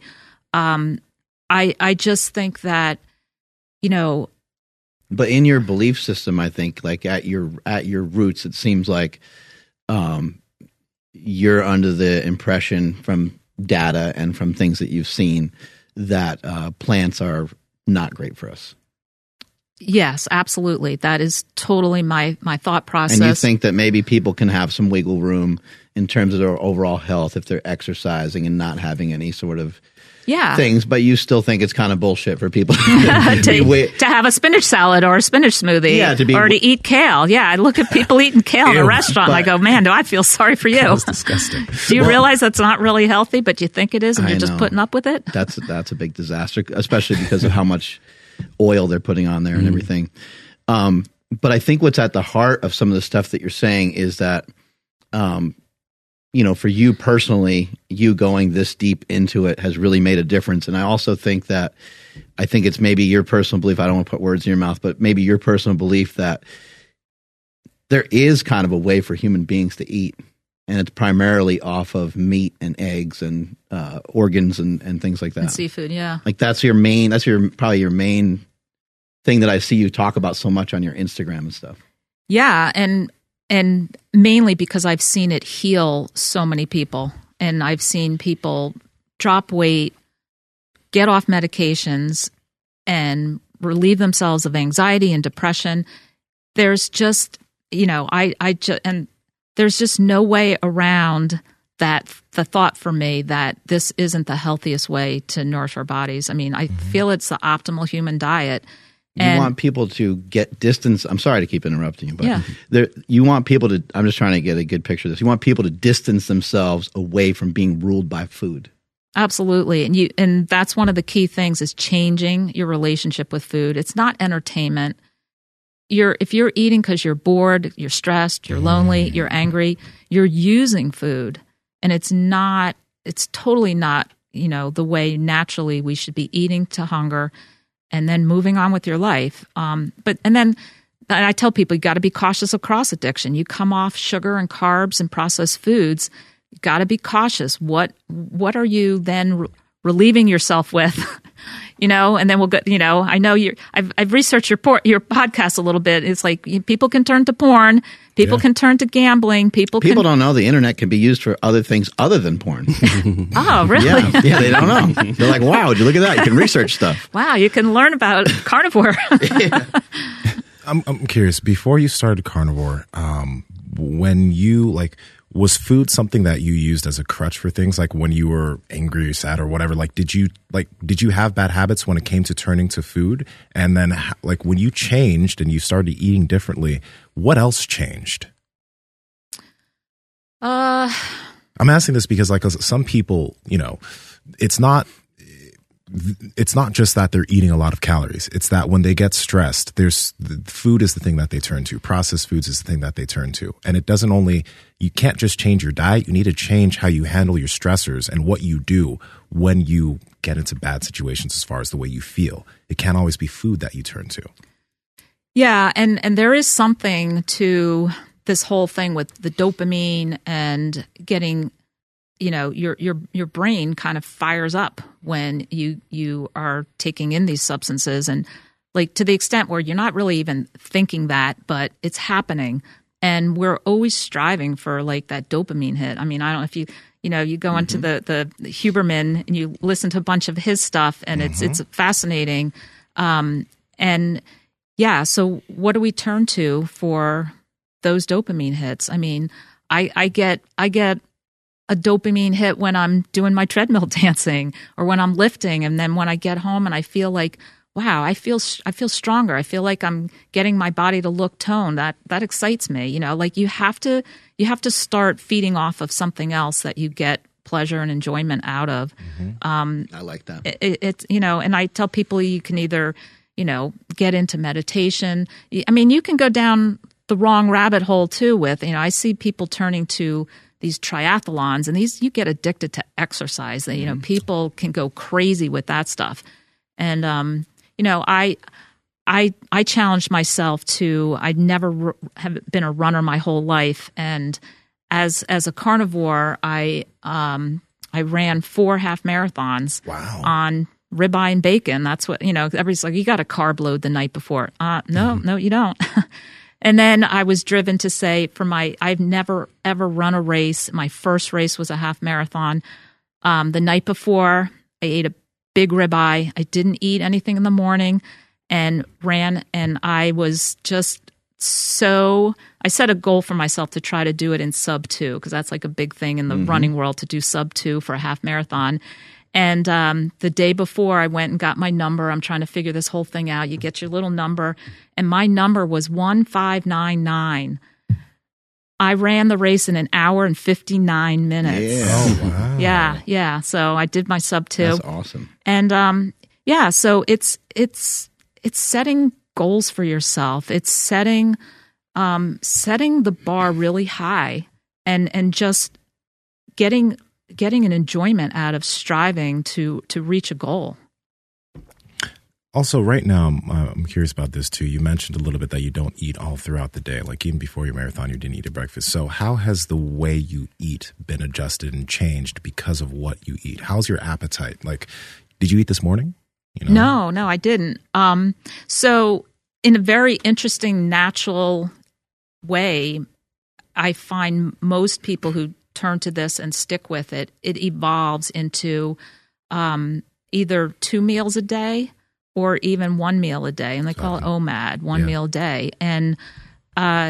Speaker 4: I just think that,
Speaker 3: But in your belief system, I think, like at your roots, it seems like you're under the impression from data and from things that you've seen that plants are not great for us.
Speaker 4: Yes, absolutely. That is totally my thought process.
Speaker 3: And you think that maybe people can have some wiggle room in terms of their overall health if they're exercising and not having any sort of things, but you still think it's kind of bullshit for people
Speaker 4: to have a spinach salad or a spinach smoothie, or to eat kale. Yeah, I look at people eating kale in a restaurant and I go, man, do I feel sorry for you.
Speaker 1: That's disgusting.
Speaker 4: Do you realize that's not really healthy, but you think it is, and you're just putting up with it?
Speaker 3: That's a big disaster, especially because of how much oil they're putting on there and everything. But I think what's at the heart of some of the stuff that you're saying is that, for you personally, you going this deep into it has really made a difference. And I also think it's maybe your personal belief. I don't want to put words in your mouth, but maybe your personal belief that there is kind of a way for human beings to eat. And it's primarily off of meat and eggs and organs and things like that.
Speaker 4: And seafood, yeah.
Speaker 3: Like that's probably your main thing that I see you talk about so much on your Instagram and stuff.
Speaker 4: Yeah, and mainly because I've seen it heal so many people. And I've seen people drop weight, get off medications, and relieve themselves of anxiety and depression. There's just, there's just no way around that, the thought for me that this isn't the healthiest way to nourish our bodies. I mean, I feel it's the optimal human diet.
Speaker 3: You want people to get distance. I'm sorry to keep interrupting you, but you want people to, I'm just trying to get a good picture of this. You want people to distance themselves away from being ruled by food.
Speaker 4: Absolutely. And that's one of the key things is changing your relationship with food. It's not entertainment. If you're eating because you're bored, you're stressed, you're lonely, you're angry, you're using food. And it's totally not, the way naturally we should be eating to hunger. and then moving on with your life. And I tell people, you got to be cautious of cross addiction. You come off sugar and carbs and processed foods, you got to be cautious. What are you then relieving yourself with? And then we'll go, I know I've researched your podcast a little bit. It's like people can turn to porn. People can turn to gambling. People
Speaker 3: don't know the internet can be used for other things other than porn.
Speaker 4: Oh, really?
Speaker 3: Yeah, they don't know. They're like, wow, would you look at that? You can research stuff.
Speaker 4: Wow, you can learn about carnivore.
Speaker 1: I'm curious, before you started carnivore, when you was food something that you used as a crutch for things, like when you were angry or sad or whatever? Did you have bad habits when it came to turning to food? And then when you changed and you started eating differently, what else changed? I'm asking this because some people, it's not just that they're eating a lot of calories. It's that when they get stressed, food is the thing that they turn to. Processed foods is the thing that they turn to. And you can't just change your diet. You need to change how you handle your stressors and what you do when you get into bad situations as far as the way you feel. It can't always be food that you turn to. Yeah.
Speaker 4: And there is something to this whole thing with the dopamine and getting, your brain kind of fires up when you are taking in these substances, and to the extent where you're not really even thinking that, but it's happening. And we're always striving for that dopamine hit. I mean, I don't know if you go into the Huberman and you listen to a bunch of his stuff, and it's fascinating. So what do we turn to for those dopamine hits? I mean, I get a dopamine hit when I'm doing my treadmill dancing or when I'm lifting. And then when I get home and I feel like, wow, I feel stronger. I feel like I'm getting my body to look toned. That excites me. You have to start feeding off of something else that you get pleasure and enjoyment out of.
Speaker 3: I like that.
Speaker 4: It's and I tell people you can either, get into meditation. I mean, you can go down the wrong rabbit hole too with, I see people turning to these triathlons, and you get addicted to exercise. People can go crazy with that stuff. And, I challenged myself I'd never have been a runner my whole life. And as a carnivore, I ran 4 half marathons.
Speaker 1: Wow.
Speaker 4: On ribeye and bacon. That's what, everybody's like, you got to carb load the night before. No, you don't. And then I was driven to say I've never ever run a race. My first race was a half marathon. The night before, I ate a big ribeye. I didn't eat anything in the morning and ran. And I was just I set a goal for myself to try to do it in sub 2, because that's a big thing in the running world, to do sub 2 for a half marathon. And the day before, I went and got my number. I'm trying to figure this whole thing out. You get your little number. And my number was 1599. I ran the race in 1 hour and 59 minutes.
Speaker 3: Yeah.
Speaker 1: Oh, wow.
Speaker 4: Yeah. So I did my sub 2.
Speaker 3: That's awesome.
Speaker 4: And so it's setting goals for yourself. It's setting the bar really high and just getting an enjoyment out of striving to reach a goal.
Speaker 1: Also, right now, I'm curious about this too. You mentioned a little bit that you don't eat all throughout the day. Even before your marathon, you didn't eat at breakfast. So how has the way you eat been adjusted and changed because of what you eat? How's your appetite? Did you eat this morning?
Speaker 4: No, I didn't. So in a very interesting, natural way, I find most people who turn to this and stick with it, it evolves into either 2 meals a day or even 1 meal a day. And they call it OMAD, one meal a day. And I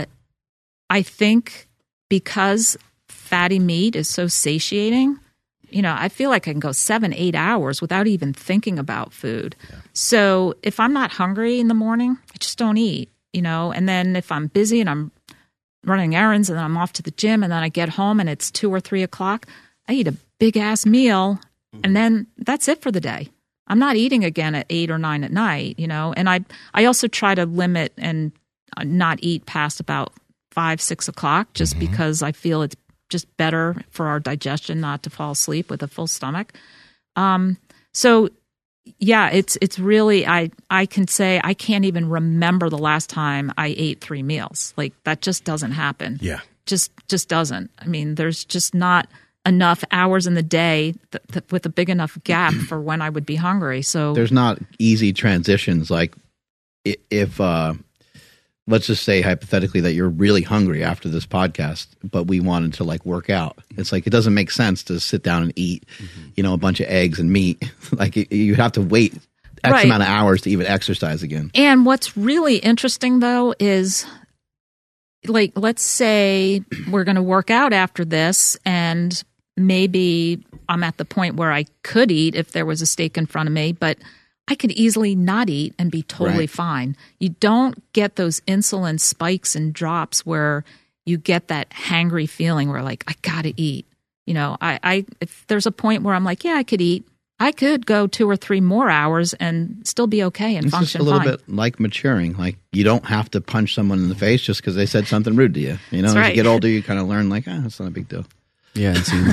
Speaker 4: think because fatty meat is so satiating, I feel like I can go 7-8 hours without even thinking about food. Yeah. So if I'm not hungry in the morning, I just don't eat, and then if I'm busy and I'm running errands and then I'm off to the gym and then I get home and it's 2 or 3 o'clock, I eat a big ass meal and then that's it for the day. I'm not eating again at 8 or 9 at night, and I also try to limit and not eat past about 5, 6 o'clock just because I feel it's just better for our digestion not to fall asleep with a full stomach. So yeah, it's really, I can say I can't even remember the last time I ate 3 meals. Like, that just doesn't happen.
Speaker 1: Yeah.
Speaker 4: Just doesn't. I mean, there's just not enough hours in the day with a big enough gap for when I would be hungry. So
Speaker 3: there's not easy transitions. Like if let's just say hypothetically that you're really hungry after this podcast, but we wanted to like work out. It's like, it doesn't make sense to sit down and eat, a bunch of eggs and meat. Like you have to wait X amount of hours to even exercise again.
Speaker 4: And what's really interesting though is, like, let's say we're going to work out after this, and maybe I'm at the point where I could eat if there was a steak in front of me, but I could easily not eat and be totally fine. You don't get those insulin spikes and drops where you get that hangry feeling where, like, I got to eat. If there's a point where I'm like, yeah, I could eat, I could go 2 or 3 more hours and still be okay and function fine.
Speaker 3: It's just a little bit like maturing. Like, you don't have to punch someone in the face just because they said something rude to you. As you get older, you kind of learn, like, it's not a big deal.
Speaker 2: Yeah, and see,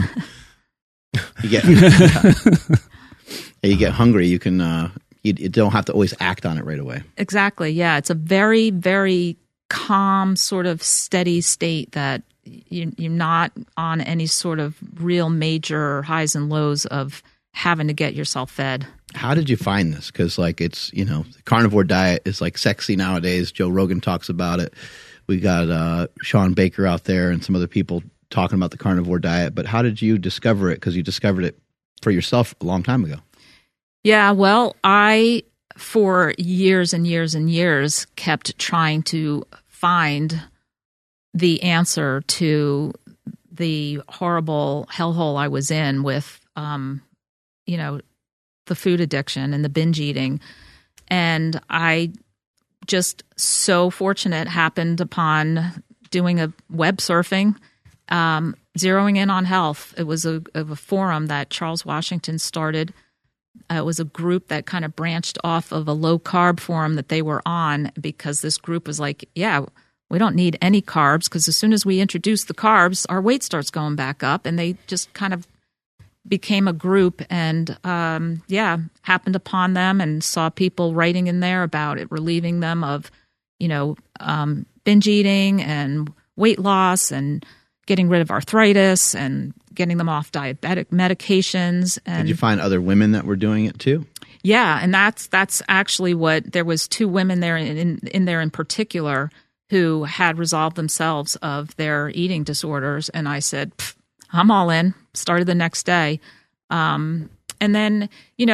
Speaker 3: you get hungry. You can you don't have to always act on it right away.
Speaker 4: Exactly. Yeah, it's a very, very calm, sort of steady state that you're not on any sort of real major highs and lows of having to get yourself fed.
Speaker 3: How did you find this? Because, like, it's, the carnivore diet is like sexy nowadays. Joe Rogan talks about it. We got Sean Baker out there and some other people talking about the carnivore diet. But how did you discover it? Because you discovered it for yourself a long time ago.
Speaker 4: Yeah, well, I, for years and years and years, kept trying to find the answer to the horrible hellhole I was in with, the food addiction and the binge eating. And I just so fortunate happened upon doing a web surfing, zeroing in on health. It was a forum that Charles Washington started. It was a group that kind of branched off of a low carb forum that they were on, because this group was like, yeah, we don't need any carbs, because as soon as we introduce the carbs, our weight starts going back up. And they just kind of became a group, and happened upon them and saw people writing in there about it relieving them of, binge eating and weight loss and getting rid of arthritis and getting them off diabetic medications. And
Speaker 3: did you find other women that were doing it too?
Speaker 4: Yeah, and that's actually what, there was 2 women there in there in particular who had resolved themselves of their eating disorders, and I said, I'm all in. Started the next day. And then,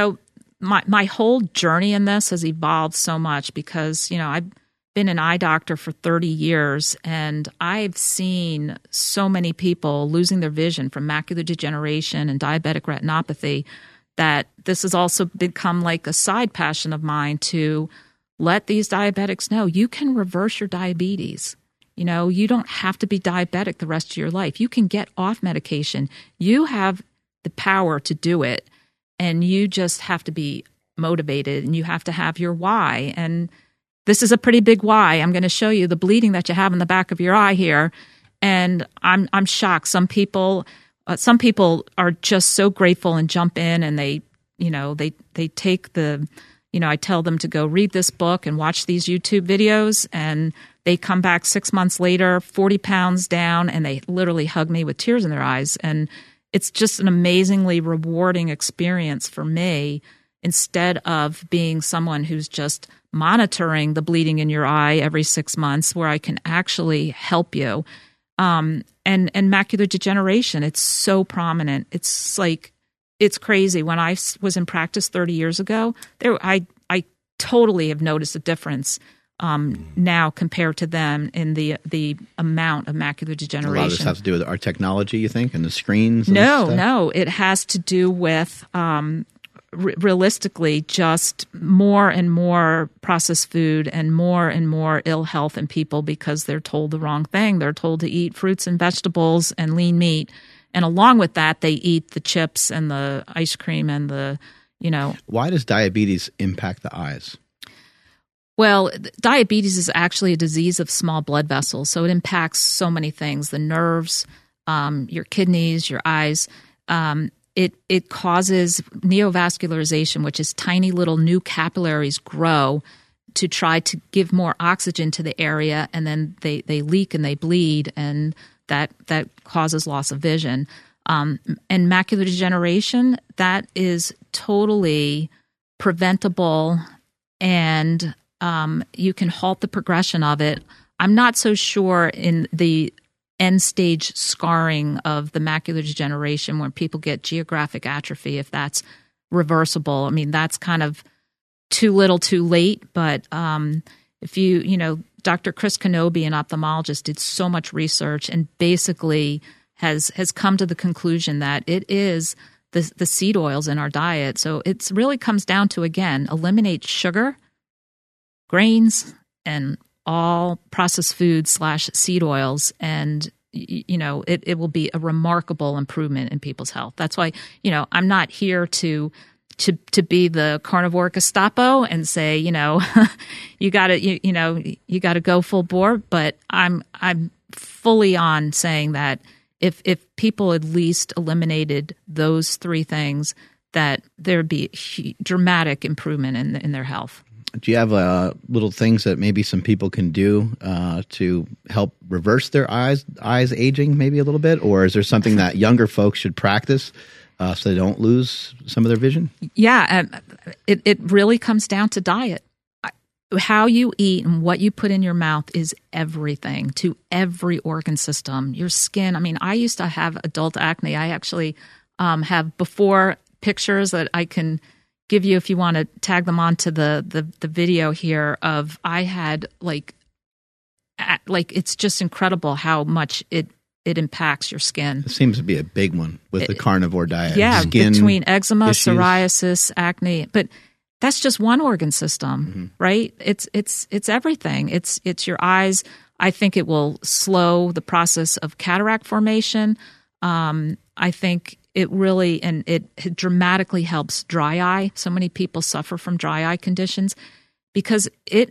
Speaker 4: my whole journey in this has evolved so much because, I've been an eye doctor for 30 years, and I've seen so many people losing their vision from macular degeneration and diabetic retinopathy that this has also become like a side passion of mine to let these diabetics know you can reverse your diabetes. You don't have to be diabetic the rest of your life. You can get off medication. You have the power to do it, and you just have to be motivated, and you have to have your why. And this is a pretty big why. I'm going to show you the bleeding that you have in the back of your eye here, and I'm shocked. Some people are just so grateful and jump in, and they take the. I tell them to go read this book and watch these YouTube videos, and they come back 6 months later, 40 pounds down, and they literally hug me with tears in their eyes. And it's just an amazingly rewarding experience for me, instead of being someone who's just monitoring the bleeding in your eye every 6 months, where I can actually help you. And macular degeneration, it's so prominent. It's like, it's crazy. When I was in practice 30 years ago, I totally have noticed a difference now compared to then in the amount of macular degeneration.
Speaker 3: A lot of this has to do with our technology, you think, and the screens? And
Speaker 4: No. It has to do with realistically just more and more processed food and more ill health in people because they're told the wrong thing. They're told to eat fruits and vegetables and lean meat. And along with that, they eat the chips and the ice cream and the,
Speaker 3: Why does diabetes impact the eyes?
Speaker 4: Well, diabetes is actually a disease of small blood vessels. So it impacts so many things, the nerves, your kidneys, your eyes. it causes neovascularization, which is tiny little new capillaries grow to try to give more oxygen to the area, and then they leak and they bleed, and that causes loss of vision. And macular degeneration, that is totally preventable, and you can halt the progression of it. I'm not so sure in the end stage scarring of the macular degeneration where people get geographic atrophy, if that's reversible. I mean, that's kind of too little too late, but if Dr. Chris Kenobi, an ophthalmologist, did so much research and basically has come to the conclusion that it is the seed oils in our diet. So it really comes down to, again, eliminate sugar, grains, and all processed foods / seed oils, and it will be a remarkable improvement in people's health. That's why I'm not here to be the carnivore Gestapo and say you got to go full bore, but I'm fully on saying that if people at least eliminated those three things, that there'd be dramatic improvement in their health.
Speaker 3: Do you have little things that maybe some people can do to help reverse their eyes aging maybe a little bit? Or is there something that younger folks should practice so they don't lose some of their vision?
Speaker 4: Yeah, it really comes down to diet. How you eat and what you put in your mouth is everything to every organ system. Your skin. I mean, I used to have adult acne. I actually have before pictures that I can give you if you want to tag them onto the video here. Of I had like it's just incredible how much it impacts your skin.
Speaker 3: It seems to be a big one with the carnivore diet.
Speaker 4: Yeah,
Speaker 3: skin
Speaker 4: between eczema,
Speaker 3: issues,
Speaker 4: psoriasis, acne, but that's just one organ system, right? It's everything. It's your eyes. I think it will slow the process of cataract formation. I think it really, and it dramatically helps dry eye. So many people suffer from dry eye conditions because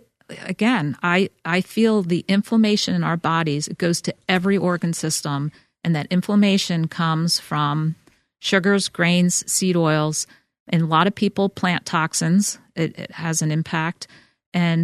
Speaker 4: I feel the inflammation in our bodies, it goes to every organ system, and that inflammation comes from sugars, grains, seed oils, and a lot of people, plant toxins. It has an impact. And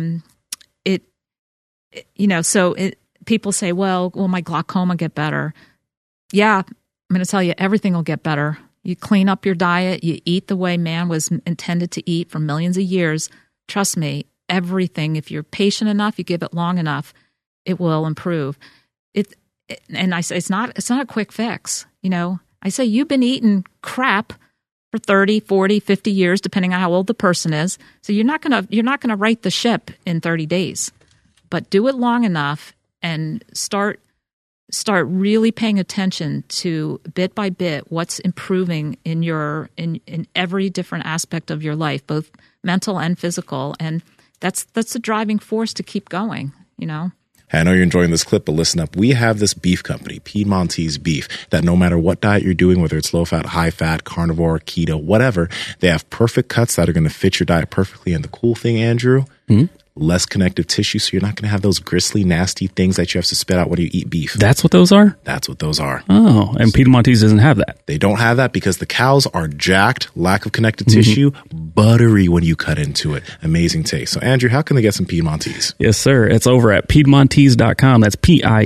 Speaker 4: people say, well, will my glaucoma get better? Yeah, I'm going to tell you, everything will get better. You clean up your diet, you eat the way man was intended to eat for millions of years. Trust me, everything, if you're patient enough, you give it long enough, it will improve. And I say it's not a quick fix. I say you've been eating crap for 30, 40, 50 years, depending on how old the person is. So you're not gonna right the ship in 30 days. But do it long enough and start really paying attention to bit by bit what's improving in every different aspect of your life, both mental and physical. And that's the driving force to keep going,
Speaker 1: I know you're enjoying this clip, but listen up. We have this beef company, Piedmontese Beef, that no matter what diet you're doing, whether it's low fat, high fat, carnivore, keto, whatever, they have perfect cuts that are going to fit your diet perfectly. And the cool thing, Andrew, less connective tissue, so you're not going to have those gristly, nasty things that you have to spit out when you eat beef.
Speaker 2: That's what those are?
Speaker 1: That's what those are.
Speaker 2: Oh, and Piedmontese doesn't have that.
Speaker 1: They don't have that because the cows are jacked, lack of connective tissue, buttery when you cut into it. Amazing taste. So, Andrew, how can they get some Piedmontese?
Speaker 2: Yes, sir. It's over at Piedmontese.com. That's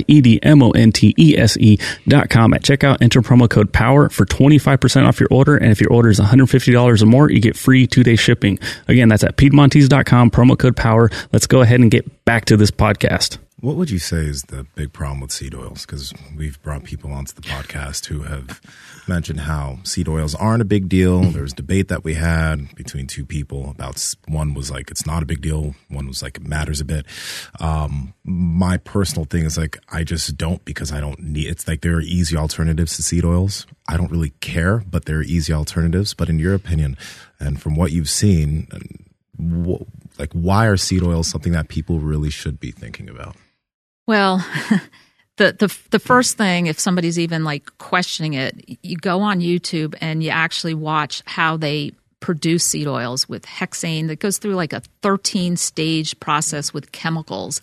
Speaker 2: PIEDMONTESE.com. At checkout, enter promo code POWER for 25% off your order. And if your order is $150 or more, you get free 2-day shipping. Again, that's at Piedmontese.com, promo code POWER. Let's go ahead and get back to this podcast.
Speaker 1: What would you say is the big problem with seed oils? Because we've brought people onto the podcast who have mentioned how seed oils aren't a big deal. There was debate that we had between two people about, one was like, it's not a big deal. One was like, it matters a bit. My personal thing is like, I just don't, because I don't need, it's like there are easy alternatives to seed oils. I don't really care, but there are easy alternatives. But in your opinion, and from what you've seen, why are seed oils something that people really should be thinking about?
Speaker 4: Well, the first thing, if somebody's even like questioning it, you go on YouTube and you actually watch how they produce seed oils with hexane that goes through like a 13-stage process with chemicals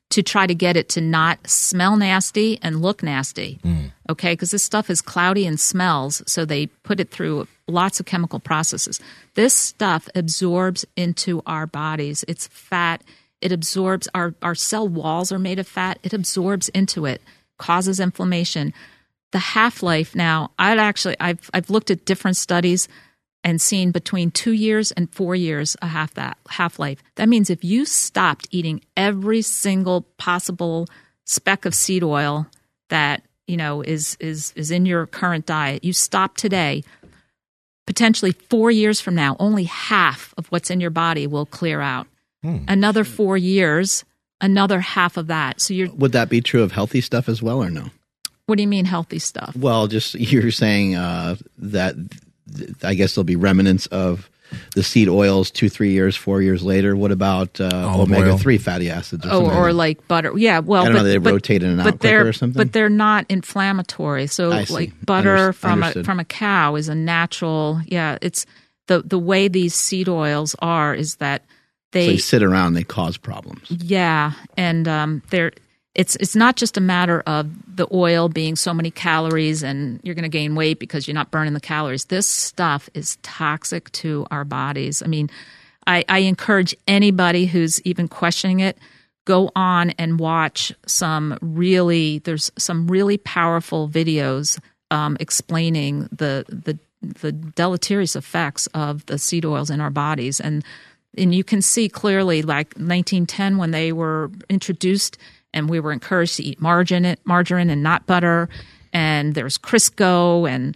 Speaker 4: to try to get it to not smell nasty and look nasty. Okay, because this stuff is cloudy and smells, so they put it through lots of chemical processes. This stuff absorbs into our bodies. It's fat. It absorbs, our cell walls are made of fat. It absorbs into it, causes inflammation. The half-life now, I've looked at different studies and seen between 2 years and 4 years a half-life. That means if you stopped eating every single possible speck of seed oil that is in your current diet, you stop today, potentially 4 years from now, only half of what's in your body will clear out. Another 4 years, another half of that. So
Speaker 3: would that be true of healthy stuff as well, or no?
Speaker 4: What do you mean healthy stuff?
Speaker 3: Well, just you're saying that I guess there'll be remnants of the seed oils 2, 3 years, 4 years later. What about omega-3 fatty acids?
Speaker 4: Or like butter. Yeah, well,
Speaker 3: I don't know. They rotate in and out quicker or something.
Speaker 4: But they're not inflammatory. So like butter from a cow is a natural. Yeah, it's the way these seed oils are is that they
Speaker 3: sit around and they cause problems.
Speaker 4: Yeah, and it's not just a matter of the oil being so many calories and you're going to gain weight because you're not burning the calories. This stuff is toxic to our bodies. I mean, I encourage anybody who's even questioning it, go on and watch there's some really powerful videos explaining the deleterious effects of the seed oils in our bodies. And you can see clearly, like 1910 when they were introduced, and we were encouraged to eat margarine and not butter. And there's Crisco, and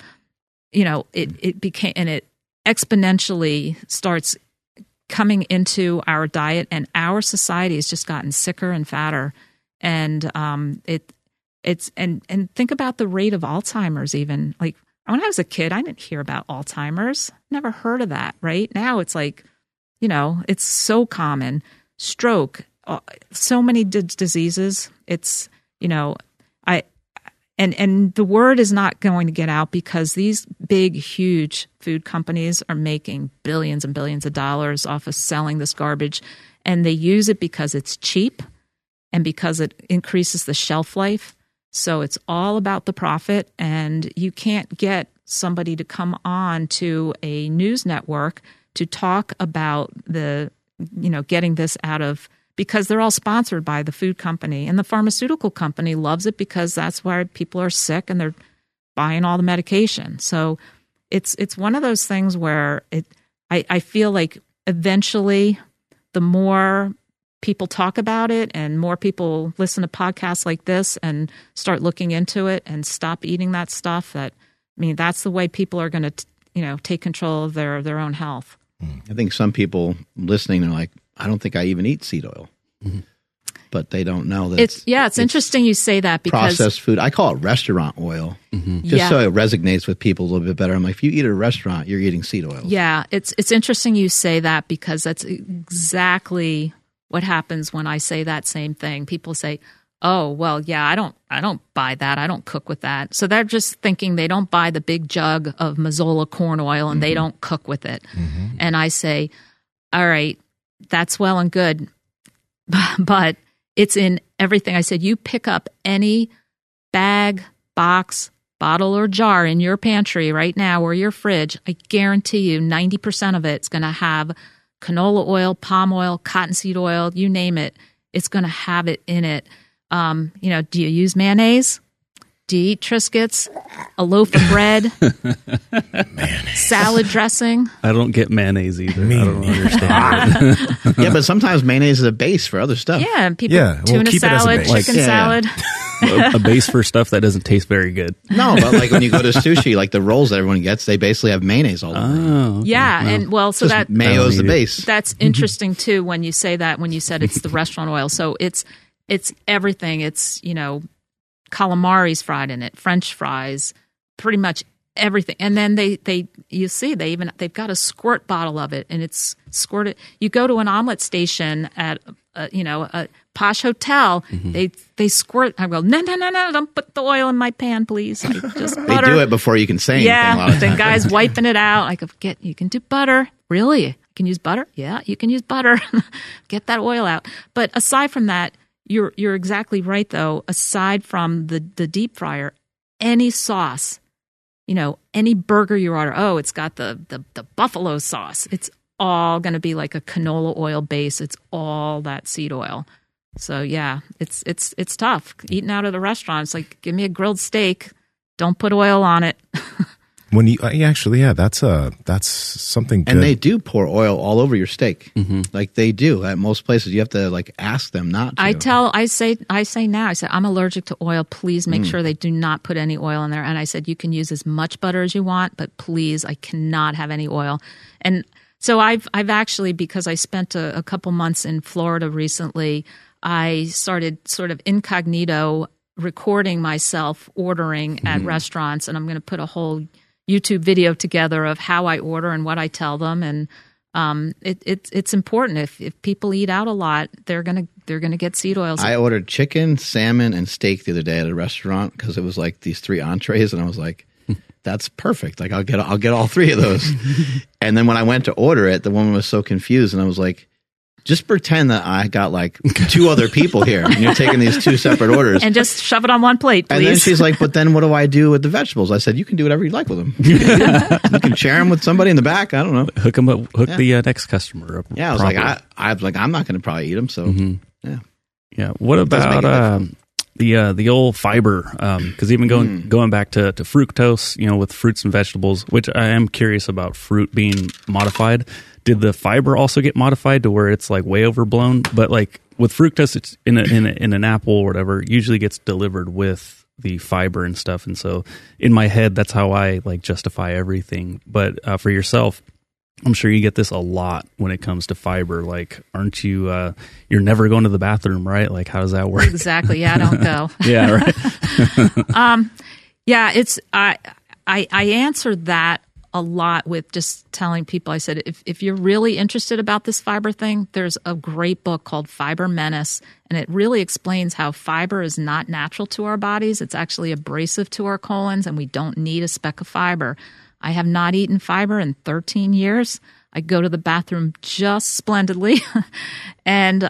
Speaker 4: it became, and it exponentially starts coming into our diet, and our society has just gotten sicker and fatter. And it's think about the rate of Alzheimer's. Even like when I was a kid, I didn't hear about Alzheimer's. Never heard of that. Right now, it's like it's so common. Stroke. So many diseases. It's and the word is not going to get out because these big, huge food companies are making billions and billions of dollars off of selling this garbage, and they use it because it's cheap and because it increases the shelf life. So it's all about the profit, and you can't get somebody to come on to a news network to talk about getting this out of. Because they're all sponsored by the food company, and the pharmaceutical company loves it because that's why people are sick and they're buying all the medication. So it's one of those things where I feel like eventually the more people talk about it and more people listen to podcasts like this and start looking into it and stop eating that stuff, that's the way people are going to take control of their own health.
Speaker 3: I think some people listening are like, I don't think I even eat seed oil. Mm-hmm. But they don't know that
Speaker 4: it's interesting you say that because
Speaker 3: processed food. I call it restaurant oil just so it resonates with people a little bit better. I'm like, if you eat at a restaurant, you're eating seed oil.
Speaker 4: Yeah, it's interesting you say that because that's exactly what happens when I say that same thing. People say, "Oh, well, yeah, I don't buy that. I don't cook with that." So they're just thinking they don't buy the big jug of Mazola corn oil and they don't cook with it. Mm-hmm. And I say, "All right, that's well and good, but it's in everything." I said, you pick up any bag, box, bottle, or jar in your pantry right now or your fridge, I guarantee you 90% of it's going to have canola oil, palm oil, cottonseed oil, you name it. It's going to have it in it. Do you use mayonnaise? Do you eat Triscuits? A loaf of bread? Salad dressing?
Speaker 2: I don't get mayonnaise either. I don't understand it.
Speaker 3: Yeah, but sometimes mayonnaise is a base for other stuff.
Speaker 4: Yeah, and people tuna salad, chicken salad.
Speaker 2: A base for stuff that doesn't taste very good.
Speaker 3: No, but like when you go to sushi, like the rolls that everyone gets, they basically have mayonnaise all over.
Speaker 2: Oh, okay.
Speaker 4: Yeah, and so that
Speaker 3: mayo is the base.
Speaker 4: That's interesting too when you say that. When you said it's the restaurant oil, so it's everything. It's calamari's fried in it, French fries, pretty much everything. And then they've got a squirt bottle of it, and it's squirted. You go to an omelet station at a posh hotel, they squirt. I go, no, don't put the oil in my pan, please. Just butter.
Speaker 3: They do it before you can say anything.
Speaker 4: Yeah, the guy's wiping it out. I go, you can do butter. Really? You can use butter? Yeah, you can use butter. Get that oil out. But aside from that, you're exactly right, though. Aside from the deep fryer, any sauce, any burger you order, it's got the buffalo sauce. It's all going to be like a canola oil base. It's all that seed oil. So yeah, it's tough eating out of the restaurant. It's like, give me a grilled steak, don't put oil on it.
Speaker 1: When you actually, that's something good.
Speaker 3: And they do pour oil all over your steak. Like they do at most places. You have to like ask them not to.
Speaker 4: I say now, I'm allergic to oil. Please make sure they do not put any oil in there. And I said, you can use as much butter as you want, but please, I cannot have any oil. And so I've actually, because I spent a couple months in Florida recently, I started sort of incognito recording myself ordering at restaurants, and I'm going to put a whole YouTube video together of how I order and what I tell them. And it's important. If people eat out a lot, they're gonna get seed oils.
Speaker 3: I ordered chicken, salmon, and steak the other day at a restaurant because it was like these 3 entrees, and I was like, that's perfect. Like I'll get all 3 of those. And then when I went to order it, the woman was so confused, and I was like, just pretend that I got like 2 other people here and you're taking these 2 separate orders.
Speaker 4: And just shove it on one plate, please.
Speaker 3: And then she's like, but then what do I do with the vegetables? I said, you can do whatever you like with them. You can share them with somebody in the back. I don't know.
Speaker 2: Hook them up, the next customer up.
Speaker 3: Yeah, I was like, I'm not going to probably eat them. So, yeah.
Speaker 2: Yeah. What about the old fiber? Because even going back to fructose, with fruits and vegetables, which I am curious about fruit being modified. Did the fiber also get modified to where it's like way overblown? But like with fructose, it's in an apple or whatever, usually gets delivered with the fiber and stuff. And so in my head, that's how I like justify everything. But for yourself, I'm sure you get this a lot when it comes to fiber. Like, aren't you? You're never going to the bathroom, right? Like, how does that work?
Speaker 4: Exactly. Yeah, I don't go.
Speaker 2: Yeah, right.
Speaker 4: Yeah, it's I answered that a lot with just telling people. I said, if you're really interested about this fiber thing, there's a great book called Fiber Menace, and it really explains how fiber is not natural to our bodies. It's actually abrasive to our colons, and we don't need a speck of fiber. I have not eaten fiber in 13 years. I go to the bathroom just splendidly, and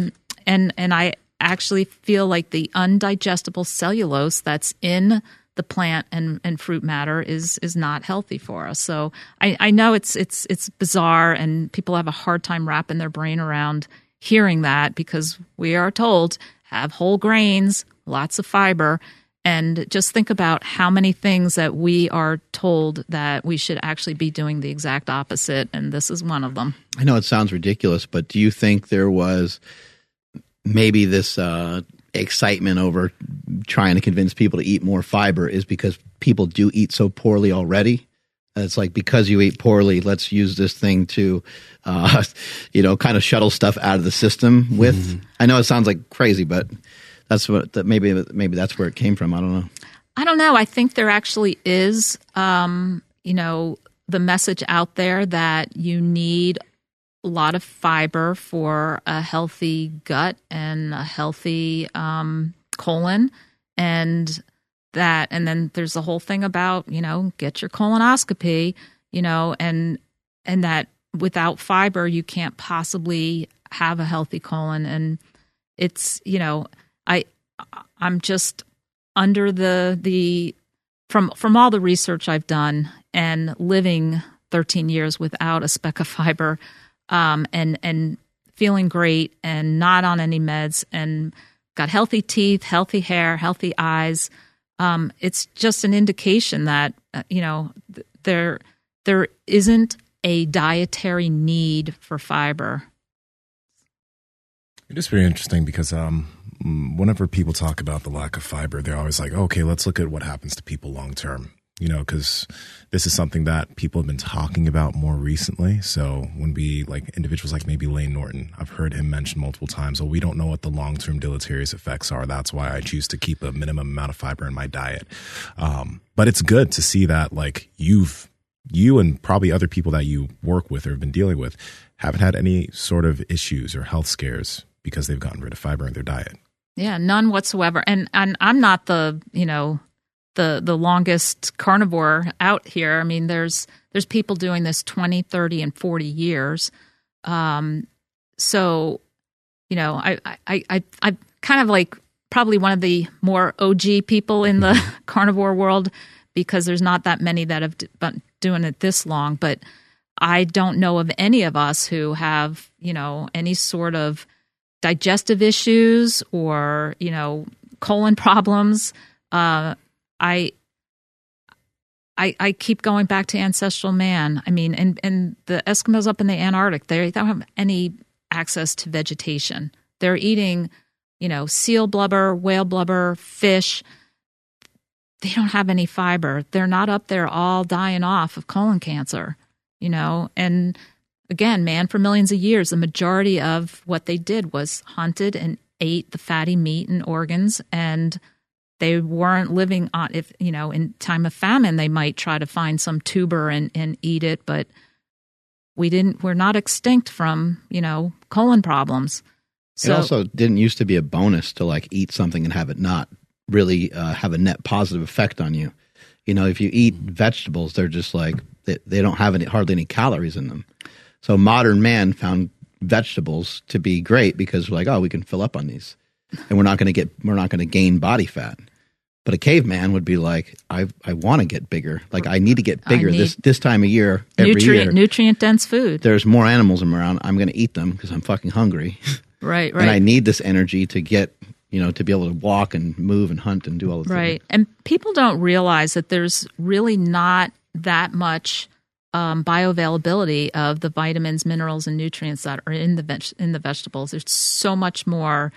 Speaker 4: I actually feel like the undigestible cellulose that's in the plant and fruit matter is not healthy for us. So I know it's bizarre, and people have a hard time wrapping their brain around hearing that, because we are told have whole grains, lots of fiber, and just think about how many things that we are told that we should actually be doing the exact opposite, and this is one of them.
Speaker 3: I know it sounds ridiculous, but do you think there was maybe this excitement over trying to convince people to eat more fiber is because people do eat so poorly already? It's like, because you eat poorly, let's use this thing to, kind of shuttle stuff out of the system with. Mm-hmm. I know it sounds like crazy, but that's maybe that's where it came from. I don't know.
Speaker 4: I don't know. I think there actually is, the message out there that you need a lot of fiber for a healthy gut and a healthy colon, and then there's the whole thing about, get your colonoscopy, and that without fiber you can't possibly have a healthy colon. And it's, I'm just under the from all the research I've done and living 13 years without a speck of fiber, and feeling great and not on any meds and got healthy teeth, healthy hair, healthy eyes. It's just an indication that, there isn't a dietary need for fiber.
Speaker 1: It is very interesting because whenever people talk about the lack of fiber, they're always like, okay, let's look at what happens to people long term. Because this is something that people have been talking about more recently. So when we, like individuals like maybe Lane Norton, I've heard him mention multiple times, we don't know what the long-term deleterious effects are. That's why I choose to keep a minimum amount of fiber in my diet. But it's good to see that like you and probably other people that you work with or have been dealing with haven't had any sort of issues or health scares because they've gotten rid of fiber in their diet.
Speaker 4: Yeah, none whatsoever. And I'm not the longest carnivore out here. I mean, there's people doing this 20, 30, and 40 years. So, I've kind of like probably one of the more OG people in the carnivore world, because there's not that many that have been doing it this long. But I don't know of any of us who have, any sort of digestive issues or, colon problems. I keep going back to ancestral man. I mean, and the Eskimos up in the Antarctic, they don't have any access to vegetation. They're eating, seal blubber, whale blubber, fish. They don't have any fiber. They're not up there all dying off of colon cancer, And again, man, for millions of years, the majority of what they did was hunted and ate the fatty meat and organs, and they weren't living on, if in time of famine, they might try to find some tuber and eat it, but we're not extinct from, colon problems. So,
Speaker 3: it also didn't used to be a bonus to like eat something and have it not really have a net positive effect on you. If you eat vegetables, they're just like, they don't have hardly any calories in them. So modern man found vegetables to be great because we're like, oh, we can fill up on these. And we're not going to gain body fat. But a caveman would be like, I want to get bigger. Like I need to get bigger this time of year, every year.
Speaker 4: Nutrient dense food.
Speaker 3: There's more animals around. I'm going to eat them because I'm fucking hungry.
Speaker 4: Right.
Speaker 3: And I need this energy to get, to be able to walk and move and hunt and do all the things.
Speaker 4: Right. And people don't realize that there's really not that much bioavailability of the vitamins, minerals, and nutrients that are in the vegetables. There's so much more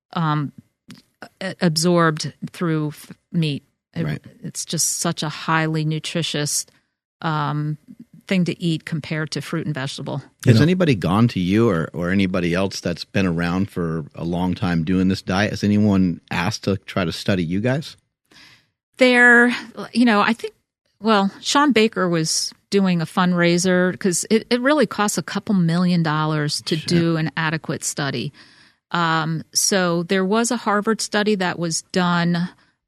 Speaker 4: absorbed through meat. It's just such a highly nutritious thing to eat compared to fruit and vegetable.
Speaker 3: Has anybody gone to you or anybody else that's been around for a long time doing this diet? Has anyone asked to try to study you guys?
Speaker 4: I think, Sean Baker was doing a fundraiser because it really costs $2 million to do an adequate study. So there was a Harvard study that was done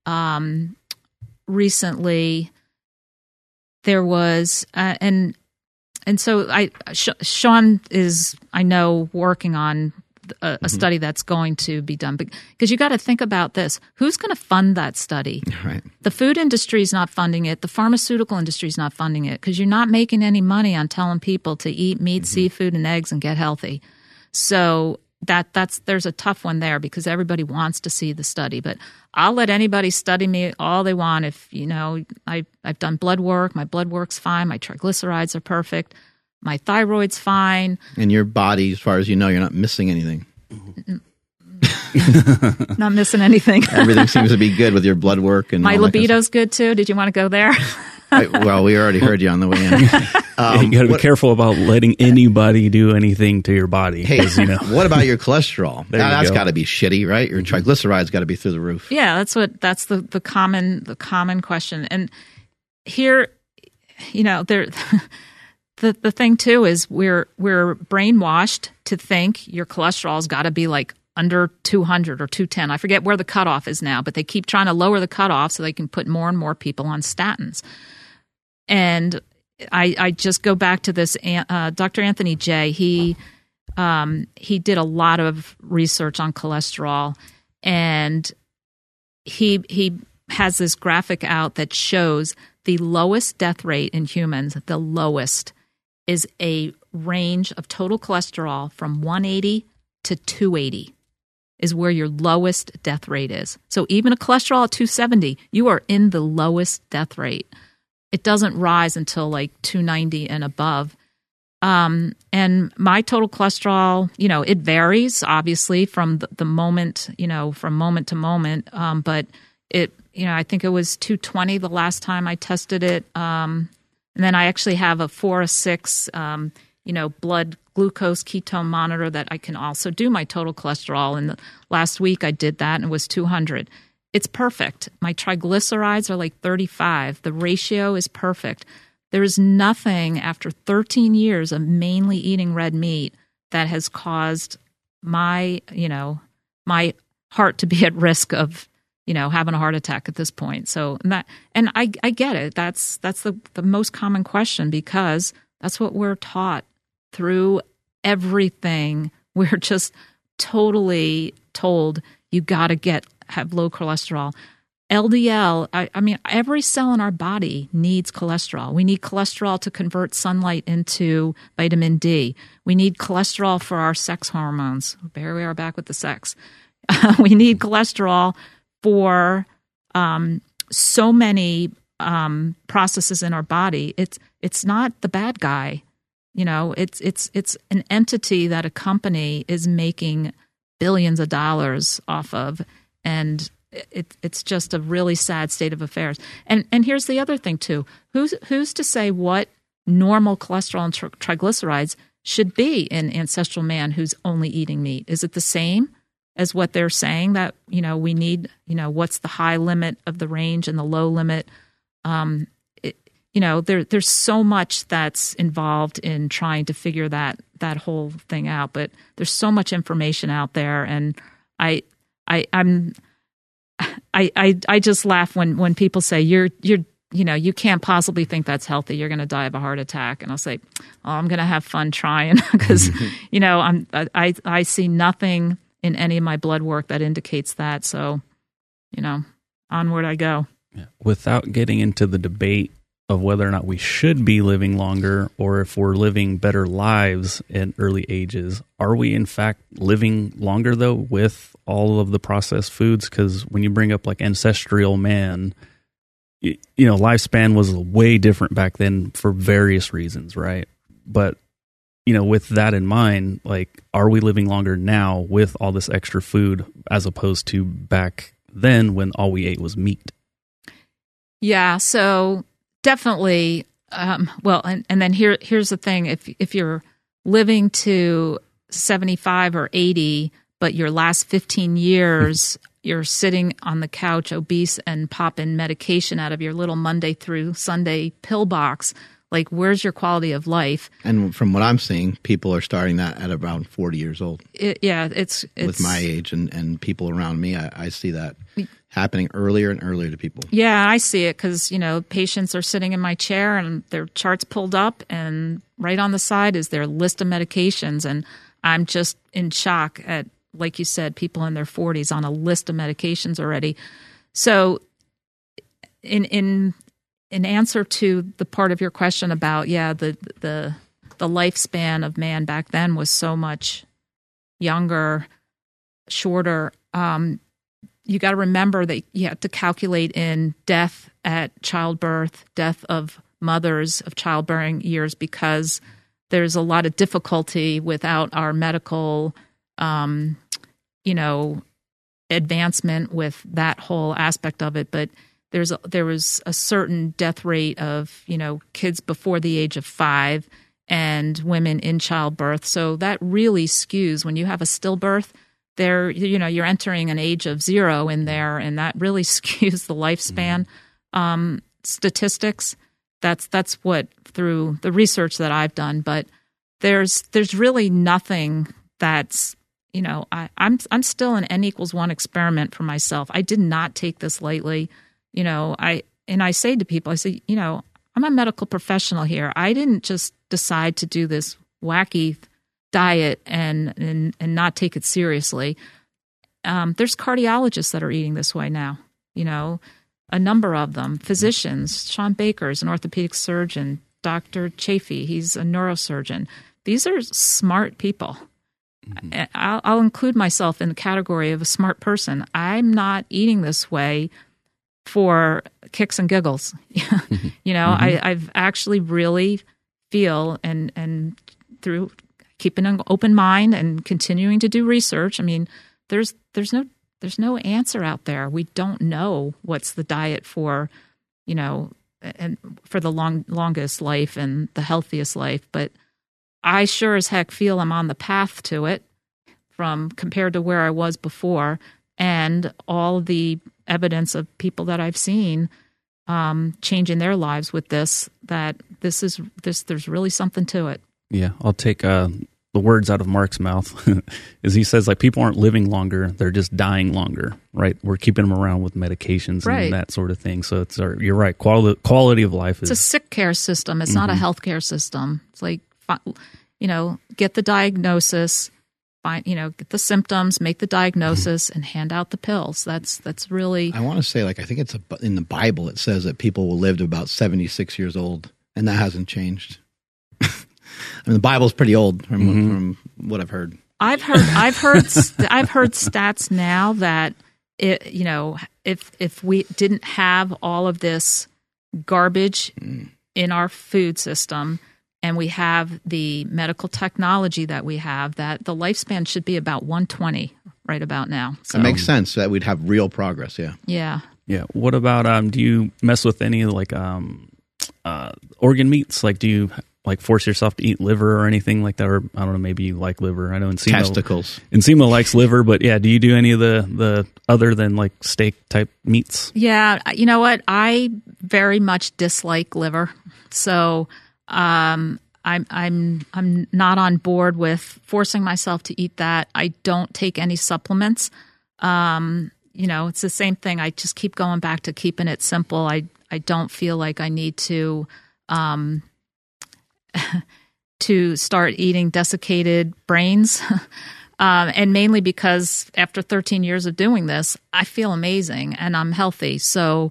Speaker 4: recently. There was, and so Sean is, I know, working on a study that's going to be done. Because you got to think about this. Who's going to fund that study?
Speaker 3: Right.
Speaker 4: The food industry is not funding it. The pharmaceutical industry is not funding it because you're not making any money on telling people to eat meat, seafood, and eggs and get healthy. So there's a tough one there because everybody wants to see the study. But I'll let anybody study me all they want. If, I've done blood work. My blood work's fine. My triglycerides are perfect. My thyroid's fine.
Speaker 3: And your body, as far as you know, you're not missing anything.
Speaker 4: Not missing anything.
Speaker 3: Everything seems to be good with your blood work. And
Speaker 4: my libido's good too. Did you want to go there?
Speaker 3: Well, we already heard you on the way in.
Speaker 2: You got to be careful about letting anybody do anything to your body.
Speaker 3: Hey, what about your cholesterol? That's got to be shitty, right? Your triglycerides got to be through the roof.
Speaker 4: Yeah, that's the common question. And here, the thing too is we're brainwashed to think your cholesterol's got to be like under 200 or 210. I forget where the cutoff is now, but they keep trying to lower the cutoff so they can put more and more people on statins. And I just go back to this. Dr. Anthony Jay, he did a lot of research on cholesterol, and he has this graphic out that shows the lowest death rate in humans. The lowest is a range of total cholesterol from 180 to 280 is where your lowest death rate is. So even a cholesterol at 270, you are in the lowest death rate. It doesn't rise until like 290 and above. And my total cholesterol, it varies obviously from the moment, from moment to moment. But it, I think it was 220 the last time I tested it. And then I actually have a 4 or 6, blood glucose ketone monitor that I can also do my total cholesterol. And last week I did that and it was 200. It's perfect. My triglycerides are like 35. The ratio is perfect. There is nothing after 13 years of mainly eating red meat that has caused my heart to be at risk of, having a heart attack at this point. So I get it. That's the most common question because that's what we're taught through everything. We're just totally told you got to have low cholesterol. LDL, I mean, every cell in our body needs cholesterol. We need cholesterol to convert sunlight into vitamin D. We need cholesterol for our sex hormones. Here we are back with the sex. We need cholesterol for so many processes in our body. It's not the bad guy. You know, it's an entity that a company is making billions of dollars off of, and it's just a really sad state of affairs. And here's the other thing too: who's to say what normal cholesterol and triglycerides should be in ancestral man who's only eating meat? Is it the same as what they're saying that we need? What's the high limit of the range and the low limit? There's so much that's involved in trying to figure that whole thing out. But there's so much information out there, and I just laugh when people say you can't possibly think that's healthy. You're going to die of a heart attack, and I'll say, oh, I'm going to have fun trying because I see nothing in any of my blood work that indicates that. So, onward I go.
Speaker 2: Without getting into the debate of whether or not we should be living longer or if we're living better lives in early ages, are we in fact living longer though with all of the processed foods? Because when you bring up like ancestral man, lifespan was way different back then for various reasons, right? But with that in mind, like, are we living longer now with all this extra food as opposed to back then when all we ate was meat?
Speaker 4: Yeah, so definitely. And then here's the thing: if you're living to 75 or 80, but your last 15 years you're sitting on the couch, obese, and popping medication out of your little Monday through Sunday pill box, like, where's your quality of life?
Speaker 3: And from what I'm seeing, people are starting that at around 40 years old.
Speaker 4: It's
Speaker 3: with my age and people around me, I see that happening earlier and earlier to people.
Speaker 4: Yeah, I see it because, patients are sitting in my chair and their charts pulled up, and right on the side is their list of medications. And I'm just in shock at, like you said, people in their 40s on a list of medications already. So in answer to the part of your question about, the lifespan of man back then was so much younger, shorter. You got to remember that you have to calculate in death at childbirth, death of mothers of childbearing years, because there's a lot of difficulty without our medical, advancement with that whole aspect of it. But there was a certain death rate of, kids before the age of 5 and women in childbirth. So that really skews when you have a stillbirth. There, you're entering an age of 0 in there, and that really skews the lifespan statistics. That's what, through the research that I've done. But there's really nothing that's, I'm still an N=1 experiment for myself. I did not take this lightly. I say to people, I say, I'm a medical professional here. I didn't just decide to do this wacky diet and not take it seriously. There's cardiologists that are eating this way now, a number of them, physicians. Sean Baker is an orthopedic surgeon. Dr. Chafee, he's a neurosurgeon. These are smart people. Mm-hmm. I'll include myself in the category of a smart person. I'm not eating this way for kicks and giggles. I've actually really feel and through keeping an open mind and continuing to do research. I mean, there's no answer out there. We don't know what's the diet for, and for the longest life and the healthiest life. But I sure as heck feel I'm on the path to it from compared to where I was before, and all the evidence of people that I've seen changing their lives with this, that there's really something to it.
Speaker 2: Yeah, I'll take the words out of Mark's mouth. Is he says, like, people aren't living longer, they're just dying longer, right? We're keeping them around with medications and that sort of thing. So you're right, quality of life is...
Speaker 4: It's a sick care system. It's not a health care system. It's like, get the diagnosis, get the symptoms, make the diagnosis, and hand out the pills. That's really.
Speaker 3: I want to say, I think it's in the Bible. It says that people will live to about 76 years old, and that hasn't changed. I mean, the Bible's pretty old from what I've heard. I've heard
Speaker 4: stats now that if we didn't have all of this garbage in our food system, and we have the medical technology that we have, that the lifespan should be about 120 right about now. So
Speaker 3: it makes sense that we'd have real progress. Yeah.
Speaker 4: Yeah.
Speaker 2: Yeah. What about do you mess with any organ meats? Like, do you force yourself to eat liver or anything like that? Or I don't know, maybe you like liver. I know
Speaker 3: testicles.
Speaker 2: Ensima likes liver, but yeah, do you do any of the other than steak type meats?
Speaker 4: Yeah, you know what? I very much dislike liver, so I'm not on board with forcing myself to eat that. I don't take any supplements. It's the same thing. I just keep going back to keeping it simple. I don't feel like I need to to start eating desiccated brains. And mainly because after 13 years of doing this, I feel amazing and I'm healthy. So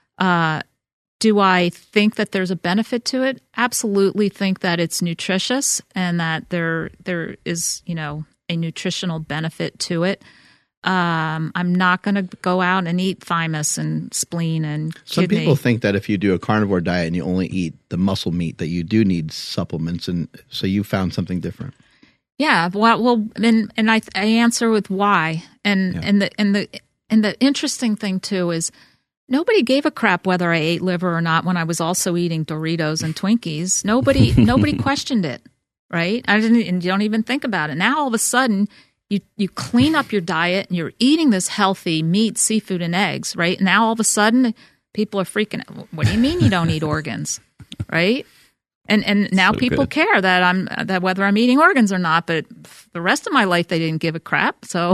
Speaker 4: do I think that there's a benefit to it? Absolutely think that it's nutritious and that there is, a nutritional benefit to it. I'm not going to go out and eat thymus and spleen and kidney.
Speaker 3: Some people think that if you do a carnivore diet and you only eat the muscle meat, that you do need supplements, and so you found something different.
Speaker 4: Yeah, well, and I answer with why, and the interesting thing too is nobody gave a crap whether I ate liver or not when I was also eating Doritos and Twinkies. Nobody questioned it, right? And you don't even think about it. Now all of a sudden you clean up your diet and you're eating this healthy meat, seafood, and eggs, right? Now all of a sudden people are freaking out. What do you mean you don't eat organs, right? And now
Speaker 2: so
Speaker 4: people
Speaker 2: good.
Speaker 4: care that whether I'm eating organs or not, but the rest of my life they didn't give a crap. So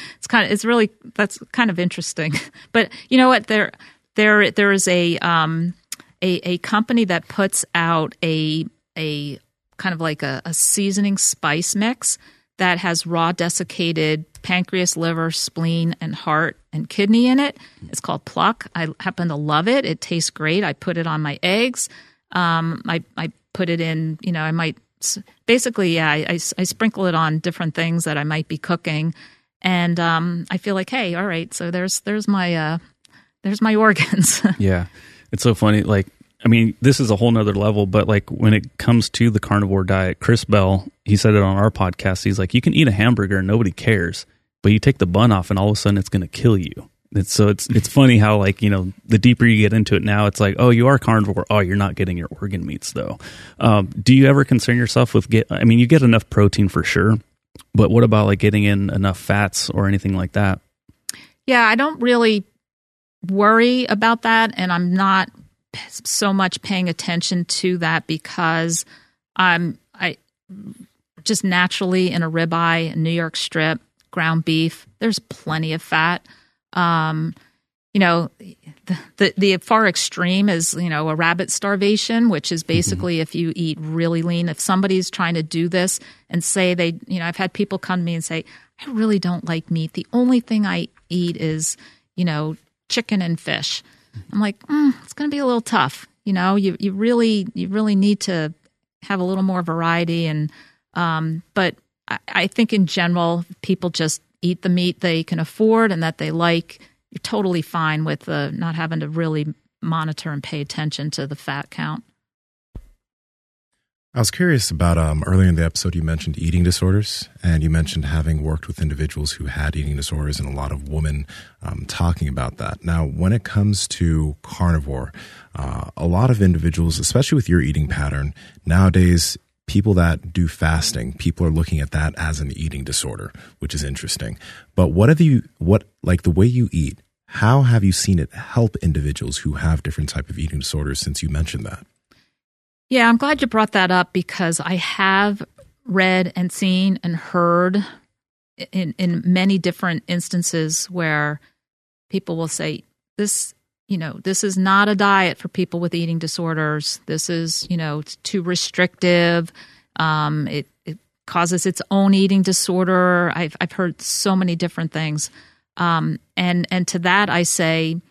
Speaker 4: that's kind of interesting. But you know what? There is a company that puts out a kind of like a seasoning spice mix that has raw desiccated pancreas, liver, spleen, and heart and kidney in it. It's called Pluck. I happen to love it. It tastes great. I put it on my eggs. I put it in, I might basically, I sprinkle it on different things that I might be cooking. And I feel like, hey, all right, so there's my organs.
Speaker 2: Yeah. It's so funny. This is a whole nother level, but when it comes to the carnivore diet, Chris Bell, he said it on our podcast. He's like, you can eat a hamburger and nobody cares, but you take the bun off and all of a sudden it's going to kill you. It's funny how the deeper you get into it now, it's like, oh, you are carnivore. Oh, you're not getting your organ meats though. Do you ever concern yourself with you get enough protein for sure, but what about getting in enough fats or anything like that?
Speaker 4: Yeah, I don't really worry about that. And I'm not so much paying attention to that because I just naturally in a ribeye, a New York strip, ground beef, there's plenty of fat. The far extreme is, a rabbit starvation, which is basically if you eat really lean. If somebody's trying to do this and say I've had people come to me and say, I really don't like meat. The only thing I eat is, chicken and fish. I'm like, it's going to be a little tough. You really need to have a little more variety. And, but I think in general, people just eat the meat they can afford and that they like. You're totally fine with not having to really monitor and pay attention to the fat count.
Speaker 1: I was curious about earlier in the episode, you mentioned eating disorders, and you mentioned having worked with individuals who had eating disorders and a lot of women talking about that. Now, when it comes to carnivore, a lot of individuals, especially with your eating pattern, nowadays, people that do fasting, people are looking at that as an eating disorder, which is interesting. But the way you eat, how have you seen it help individuals who have different type of eating disorders since you mentioned that?
Speaker 4: Yeah, I'm glad you brought that up because I have read and seen and heard in many different instances where people will say, this is not a diet for people with eating disorders. This is, too restrictive. It causes its own eating disorder. I've heard so many different things. And to that I say,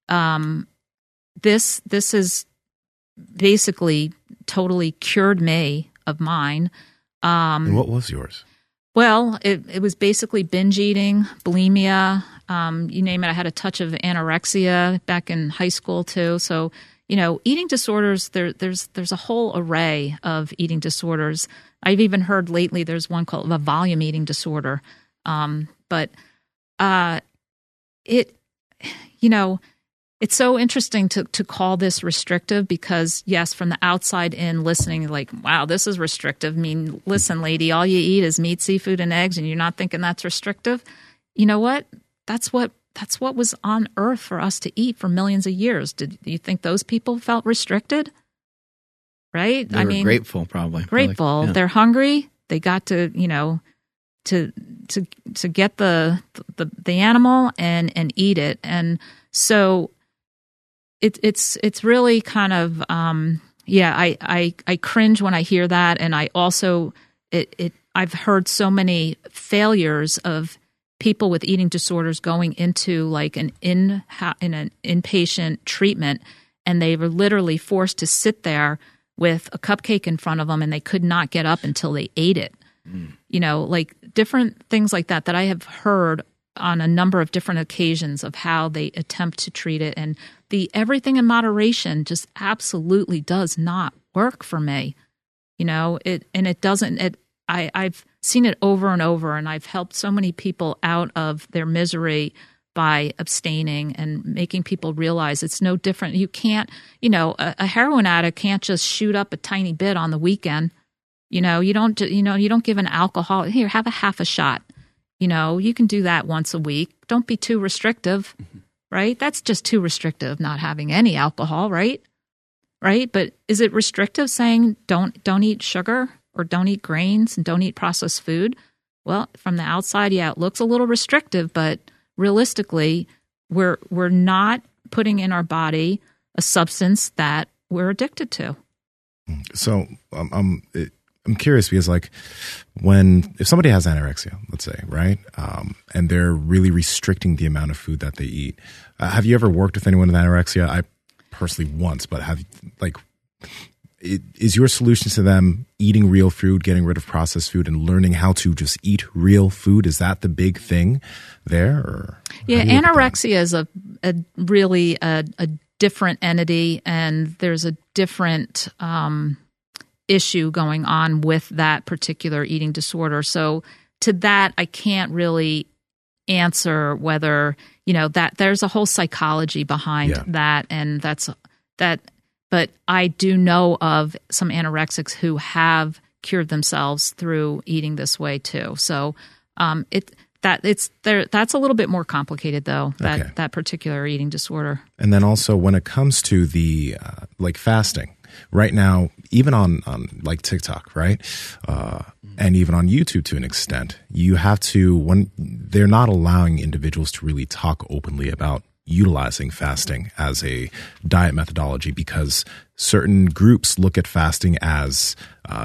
Speaker 4: this has basically totally cured me of mine.
Speaker 1: And what was yours?
Speaker 4: Well, it was basically binge eating, bulimia, you name it. I had a touch of anorexia back in high school too. So, eating disorders, there's a whole array of eating disorders. I've even heard lately there's one called a volume eating disorder. It's so interesting to call this restrictive because, yes, from the outside in listening, like, wow, this is restrictive. I mean, listen, lady, all you eat is meat, seafood, and eggs, and you're not thinking that's restrictive. You know what? That's what was on earth for us to eat for millions of years. Did you think those people felt restricted? Right?
Speaker 3: They were grateful, probably.
Speaker 4: Grateful. They're hungry. They got to, to get the animal and eat it. And so it's really kind of I cringe when I hear that, and I also I've heard so many failures of people with eating disorders going into like in an inpatient treatment, and they were literally forced to sit there with a cupcake in front of them, and they could not get up until they ate it. Like different things like that I have heard on a number of different occasions of how they attempt to treat it. And the everything in moderation just absolutely does not work for me. It doesn't, I've seen it over and over, and I've helped so many people out of their misery by abstaining and making people realize it's no different. You can't, a heroin addict can't just shoot up a tiny bit on the weekend. You don't give an alcohol, here, have a half a shot. You can do that once a week. Don't be too restrictive, right? That's just too restrictive, not having any alcohol, right? Right? But is it restrictive saying don't eat sugar or don't eat grains and don't eat processed food? Well, from the outside, yeah, it looks a little restrictive, but realistically, we're not putting in our body a substance that we're addicted to.
Speaker 1: So I'm curious because, like, if somebody has anorexia, let's say, right, and they're really restricting the amount of food that they eat, have you ever worked with anyone with anorexia? I personally once, but is your solution to them eating real food, getting rid of processed food, and learning how to just eat real food? Is that the big thing there? Or
Speaker 4: yeah, anorexia is a really a different entity, and there's a different issue going on with that particular eating disorder. So to that, I can't really answer whether, that there's a whole psychology behind that. And that's that. But I do know of some anorexics who have cured themselves through eating this way too. So that's a little bit more complicated though, that particular eating disorder.
Speaker 1: And then also when it comes to the like fasting, right now, even on like TikTok, right? And even on YouTube to an extent, you have to, when they're not allowing individuals to really talk openly about utilizing fasting as a diet methodology because certain groups look at fasting as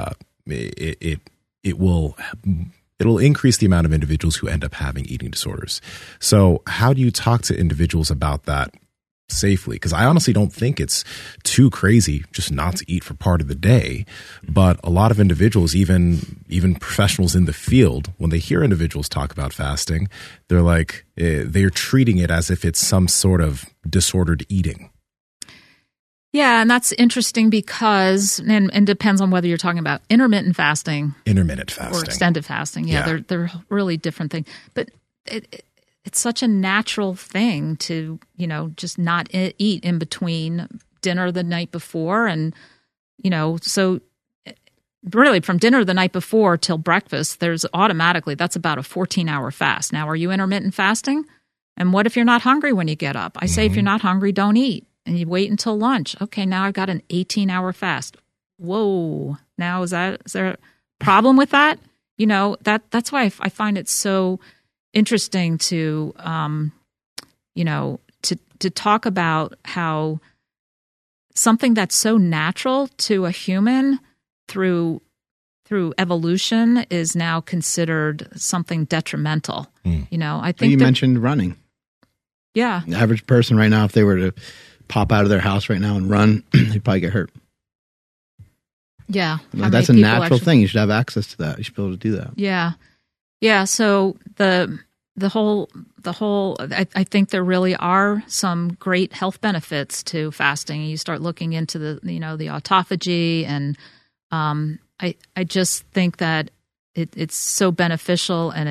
Speaker 1: it'll increase the amount of individuals who end up having eating disorders. So how do you talk to individuals about that safely? Because I honestly don't think it's too crazy just not to eat for part of the day. But a lot of individuals, even professionals in the field, when they hear individuals talk about fasting, they're like, they're treating it as if it's some sort of disordered eating.
Speaker 4: Yeah, and that's interesting because, and depends on whether you're talking about intermittent fasting, or extended fasting. Yeah. They're really different things. But it's such a natural thing to, just not eat in between dinner the night before. And, so really from dinner the night before till breakfast, that's about a 14-hour fast. Now, are you intermittent fasting? And what if you're not hungry when you get up? I say, if you're not hungry, don't eat. And you wait until lunch. Okay, now I've got an 18-hour fast. Whoa. Now, is there a problem with that? That's why I find it so interesting to, to talk about how something that's so natural to a human through through evolution is now considered something detrimental. You know, I
Speaker 3: You
Speaker 4: think
Speaker 3: mentioned running.
Speaker 4: yeah,
Speaker 3: The average person right now, if they were to pop out of their house right now and run, they'd probably get hurt.
Speaker 4: yeah.
Speaker 3: Well,
Speaker 4: How
Speaker 3: that's a
Speaker 4: many people
Speaker 3: natural
Speaker 4: actually-
Speaker 3: thing. You should have access to that. You should be able to do that.
Speaker 4: Yeah. Yeah. So the whole, I think there really are some great health benefits to fasting. You start looking into the autophagy, and I just think that it's so beneficial, and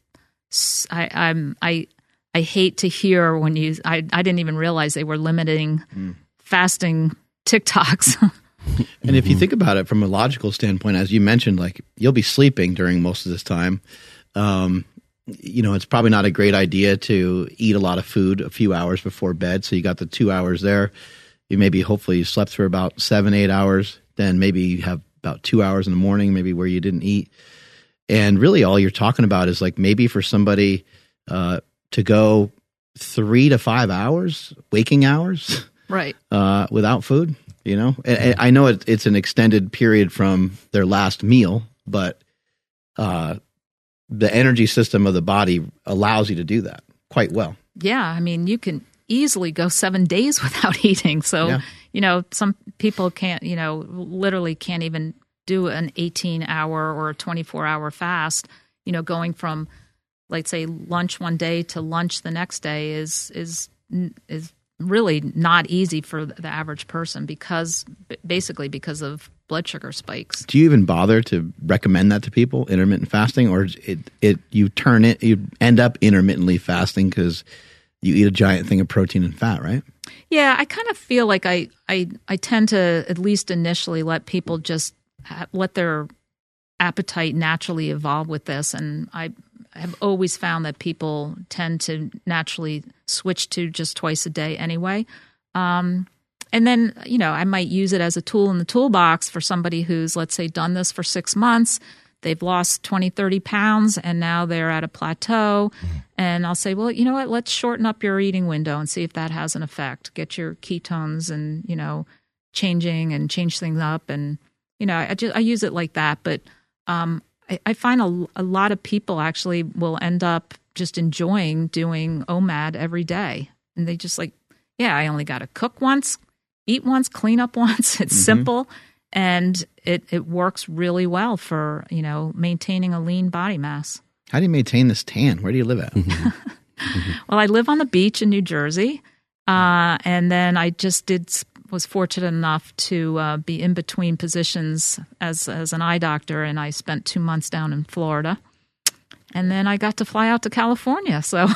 Speaker 4: I hate to hear when I didn't even realize they were limiting fasting TikToks.
Speaker 3: And if you think about it from a logical standpoint, as you mentioned, like you'll be sleeping during most of this time. It's probably not a great idea to eat a lot of food a few hours before bed. So you got the 2 hours there. Hopefully you slept for about 7-8 hours. Then maybe you have about 2 hours in the morning, maybe where you didn't eat. And really all you're talking about is like maybe for somebody to go 3 to 5 hours, waking hours,
Speaker 4: Right.
Speaker 3: without food. And I know it's an extended period from their last meal, but the energy system of the body allows you to do that quite well.
Speaker 4: Yeah, I mean, you can easily go 7 days without eating. So,
Speaker 3: Yeah.
Speaker 4: Some people can't, literally can't even do an 18-hour or a 24-hour fast. Going from, let's say, lunch one day to lunch the next day is really not easy for the average person because of blood sugar spikes.
Speaker 3: Do you even bother to recommend that to people, intermittent fasting, or you end up intermittently fasting because you eat a giant thing of protein and fat, right?
Speaker 4: Yeah, I kind of feel like I tend to at least initially let people just let their appetite naturally evolve with this, and I have always found that people tend to naturally switch to just twice a day anyway. And then, I might use it as a tool in the toolbox for somebody who's, let's say, done this for 6 months. They've lost 20, 30 pounds, and now they're at a plateau. And I'll say, well, you know what? Let's shorten up your eating window and see if that has an effect. Get your ketones and, change things up. And, I use it like that. But I find a lot of people actually will end up just enjoying doing OMAD every day. And they just I only got to cook once, eat once, clean up once. It's simple, and it works really well for, maintaining a lean body mass.
Speaker 3: How do you maintain this tan? Where do you live at?
Speaker 4: Well, I live on the beach in New Jersey, and then I just was fortunate enough to be in between positions as an eye doctor, and I spent 2 months down in Florida, and then I got to fly out to California. So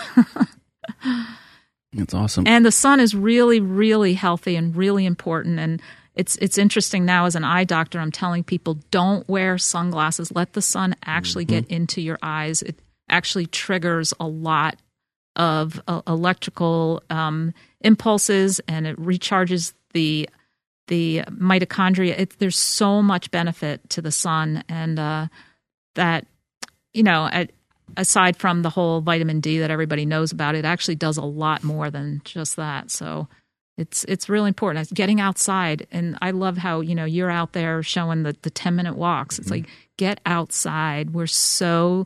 Speaker 2: That's awesome.
Speaker 4: And the sun is really, really healthy and really important. And it's interesting now as an eye doctor, I'm telling people don't wear sunglasses. Let the sun actually get into your eyes. It actually triggers a lot of electrical impulses, and it recharges the mitochondria. There's so much benefit to the sun, and that, aside from the whole vitamin D that everybody knows about, it actually does a lot more than just that. So it's really important. It's getting outside, and I love how you're out there showing the 10-minute walks. It's like, get outside. We're so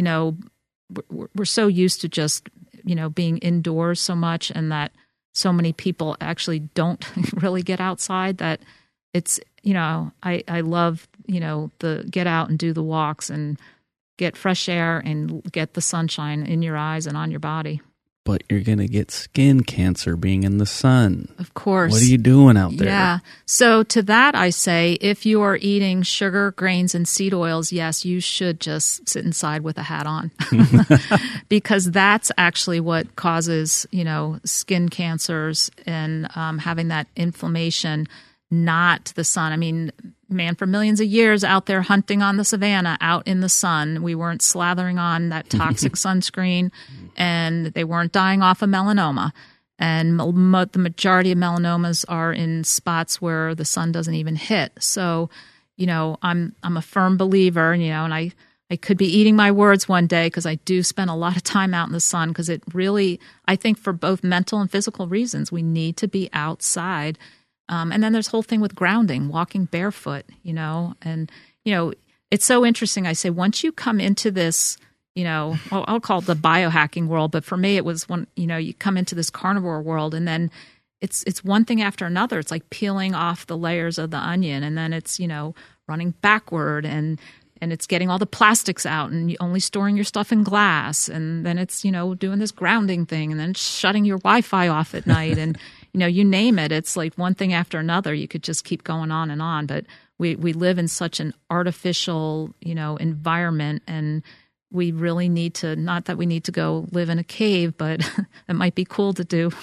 Speaker 4: we're so used to just being indoors so much, and that so many people actually don't really get outside. That it's I love the get out and do the walks and get fresh air and get the sunshine in your eyes and on your body.
Speaker 2: But you're going to get skin cancer being in the sun.
Speaker 4: Of course.
Speaker 2: What are you doing out there?
Speaker 4: Yeah. So to that, I say, if you are eating sugar, grains, and seed oils, yes, you should just sit inside with a hat on, because that's actually what causes, skin cancers and having that inflammation, not the sun. I mean, man, for millions of years out there hunting on the savannah, out in the sun, we weren't slathering on that toxic sunscreen, and they weren't dying off of melanoma. And the majority of melanomas are in spots where the sun doesn't even hit. So, I'm a firm believer, and I could be eating my words one day, because I do spend a lot of time out in the sun, because it really, I think for both mental and physical reasons, we need to be outside. And then there's the whole thing with grounding, walking barefoot, and, it's so interesting. I say, once you come into this, I'll call it the biohacking world, but for me, it was when, you come into this carnivore world, and then it's one thing after another. It's like peeling off the layers of the onion, and then it's, running backward, and it's getting all the plastics out, and only storing your stuff in glass. And then it's, doing this grounding thing, and then shutting your Wi-Fi off at night. And, you name it. It's like one thing after another. You could just keep going on and on. But we live in such an artificial, environment, and we really need to, not that we need to go live in a cave, but it might be cool to do.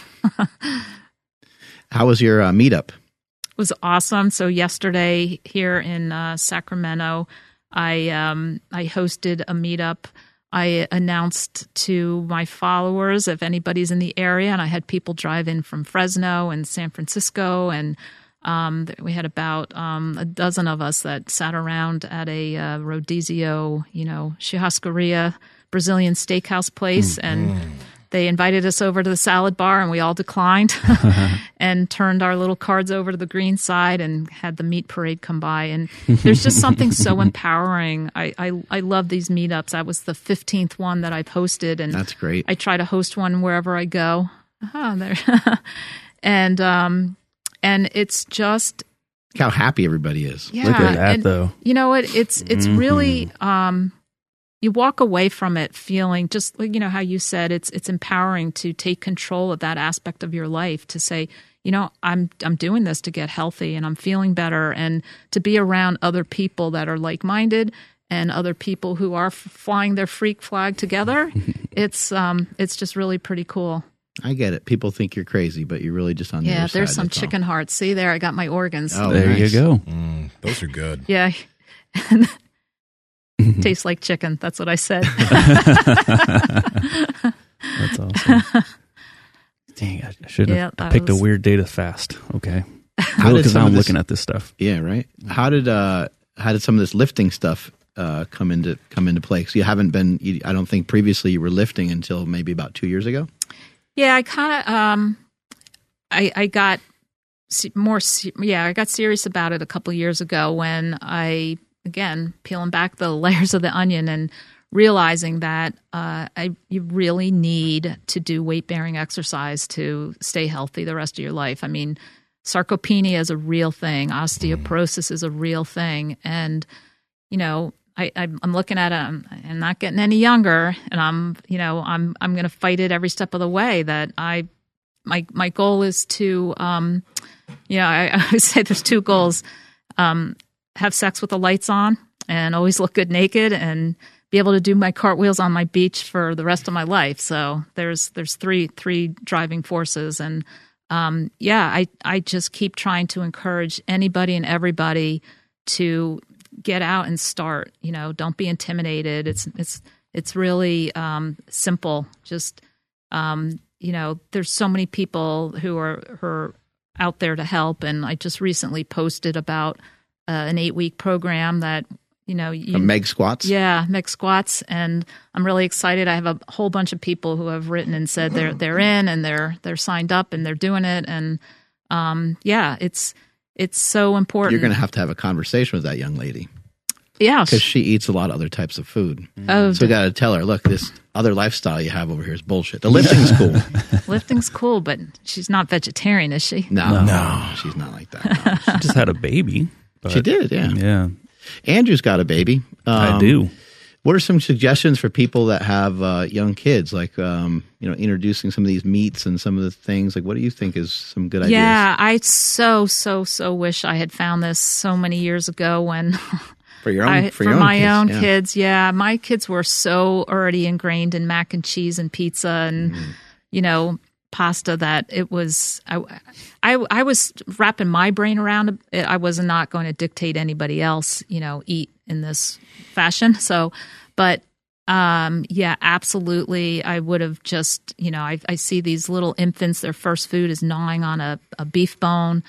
Speaker 3: How was your meetup?
Speaker 4: It was awesome. So yesterday here in Sacramento, I hosted a meetup. I announced to my followers if anybody's in the area, and I had people drive in from Fresno and San Francisco, and we had about a dozen of us that sat around at a Rodizio, churrascaria, Brazilian steakhouse place, and they invited us over to the salad bar, and we all declined and turned our little cards over to the green side and had the meat parade come by. And there's just something so empowering. I love these meetups. That was the 15th one that I've hosted, and
Speaker 3: that's great.
Speaker 4: I try to host one wherever I go. There. And it's just
Speaker 3: look how happy everybody is.
Speaker 4: Yeah,
Speaker 2: look at that, though.
Speaker 4: You know what? It's really you walk away from it feeling just like, how you said, it's empowering to take control of that aspect of your life, to say, I'm doing this to get healthy, and I'm feeling better, and to be around other people that are like-minded and other people who are flying their freak flag together. It's just really pretty cool.
Speaker 3: I get it. People think you're crazy, but you're really just on the other side.
Speaker 4: Yeah, there's some chicken hearts. See there, I got my organs.
Speaker 3: Oh,
Speaker 2: there
Speaker 3: nice.
Speaker 2: you go.
Speaker 1: Those are good.
Speaker 4: Yeah. Tastes like chicken. That's what I said.
Speaker 2: That's awesome. Dang, I should have picked a weird day to fast. Okay. Because now I'm looking at this stuff.
Speaker 3: Yeah, right. How did some of this lifting stuff come into play? Because you haven't been. I don't think previously you were lifting until maybe about 2 years ago.
Speaker 4: Yeah, I kind of I got more. Yeah, I got serious about it a couple of years ago when again, peeling back the layers of the onion and realizing that you really need to do weight-bearing exercise to stay healthy the rest of your life. I mean, sarcopenia is a real thing. Osteoporosis is a real thing. And, I'm looking at it, I'm not getting any younger, and I'm going to fight it every step of the way. That my goal is to, I always say there's two goals. Have sex with the lights on and always look good naked, and be able to do my cartwheels on my beach for the rest of my life. So there's three driving forces. And I just keep trying to encourage anybody and everybody to get out and start. Don't be intimidated. It's really simple. Just there's so many people who are out there to help. And I just recently posted about an 8-week program that,
Speaker 3: Meg Squats.
Speaker 4: Yeah, Meg Squats. And I'm really excited. I have a whole bunch of people who have written and said they're in, and they're signed up, and they're doing it. And it's so important.
Speaker 3: You're going to have a conversation with that young lady.
Speaker 4: Yeah.
Speaker 3: Because she eats a lot of other types of food. So we got to tell her, look, this other lifestyle you have over here is bullshit. The lifting's cool.
Speaker 4: Lifting's cool, but she's not vegetarian, is she?
Speaker 3: No, she's not like that. No.
Speaker 2: She just had a baby.
Speaker 3: She did, yeah.
Speaker 2: Yeah.
Speaker 3: Andrew's got a baby.
Speaker 2: I do.
Speaker 3: What are some suggestions for people that have young kids, like introducing some of these meats and some of the things? Like, what do you think is some good ideas?
Speaker 4: Yeah, I so wish I had found this so many years ago when
Speaker 3: for my
Speaker 4: own kids. Yeah, my kids were so already ingrained in mac and cheese and pizza and pasta that it was. I was wrapping my brain around it. I was not going to dictate anybody else, eat in this fashion. So, but absolutely. I would have just, I see these little infants, their first food is gnawing on a beef bone,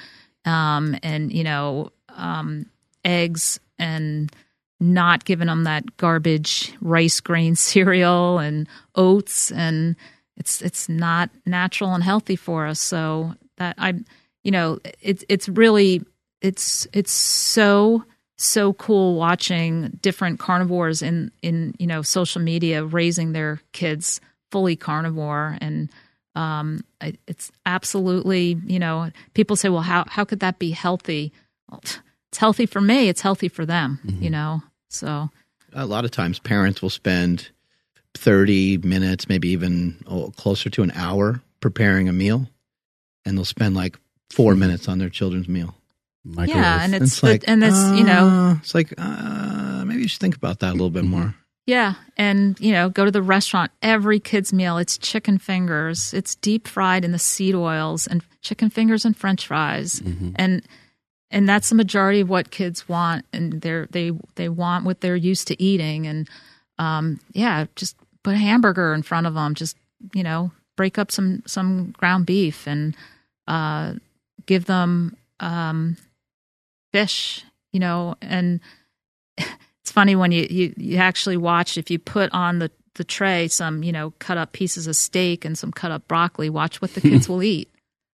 Speaker 4: and, eggs, and not giving them that garbage rice grain cereal and oats, and it's not natural and healthy for us. So that it's really, it's so so cool watching different carnivores in social media raising their kids fully carnivore. And it's absolutely, people say, well, how could that be healthy? Well, it's healthy for me. It's healthy for them, so.
Speaker 3: A lot of times parents will spend 30 minutes, maybe even closer to an hour preparing a meal. And they'll spend like 4 minutes on their children's meal.
Speaker 4: Yeah, and it's
Speaker 3: like,
Speaker 4: it's
Speaker 3: like maybe you should think about that a little bit more.
Speaker 4: Yeah, and go to the restaurant. Every kid's meal, it's chicken fingers. It's deep fried in the seed oils, and chicken fingers and French fries, and that's the majority of what kids want, and they want what they're used to eating. And just put a hamburger in front of them. Just break up some ground beef and give them fish, and it's funny when you actually watch, if you put on the tray some, cut up pieces of steak and some cut up broccoli, watch what the kids will eat.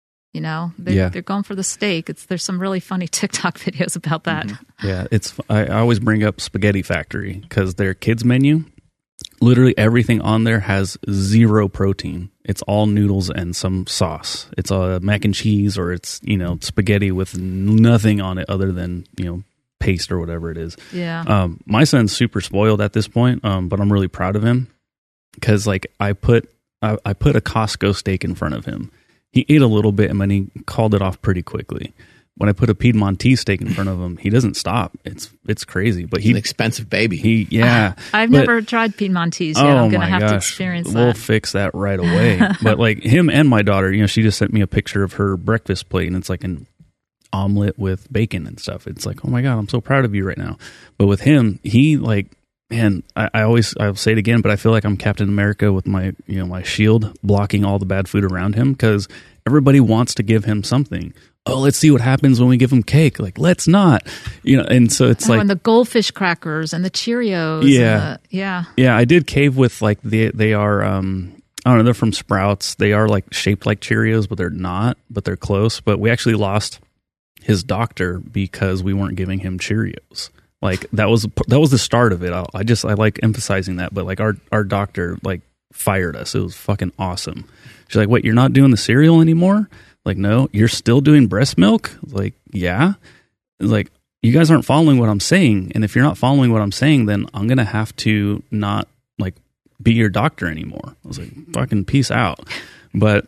Speaker 4: They're going for the steak. There's some really funny TikTok videos about that.
Speaker 2: Yeah, I always bring up Spaghetti Factory because their kids menu, literally everything on there has 0 protein. It's all noodles and some sauce. It's a mac and cheese, or it's spaghetti with nothing on it other than paste or whatever it is.
Speaker 4: Yeah.
Speaker 2: My son's super spoiled at this point, but I'm really proud of him because like I put a Costco steak in front of him. He ate a little bit and then he called it off pretty quickly. When I put a Piedmontese steak in front of him, he doesn't stop. It's crazy, but he's
Speaker 3: an expensive baby.
Speaker 4: I've never tried Piedmontese yet. I'm going to have to experience that.
Speaker 2: We'll fix that right away. But like him and my daughter, she just sent me a picture of her breakfast plate, and it's like an omelet with bacon and stuff. It's like, oh my God, I'm so proud of you right now. But with him, he like, man, I'll say it again, but I feel like I'm Captain America with my my shield blocking all the bad food around him because everybody wants to give him something. Oh, let's see what happens when we give them cake. Like, let's not, and so it's like,
Speaker 4: and the goldfish crackers and the Cheerios.
Speaker 2: Yeah. I did cave with like they are, I don't know, they're from Sprouts. They are like shaped like Cheerios, but they're not, but they're close. But we actually lost his doctor because we weren't giving him Cheerios. Like that was the start of it. I like emphasizing that, but like our doctor like fired us. It was fucking awesome. She's like, wait, you're not doing the cereal anymore? Like, no, you're still doing breast milk? Like, yeah. Like, you guys aren't following what I'm saying. And if you're not following what I'm saying, then I'm going to have to not, like, be your doctor anymore. I was like, fucking peace out. But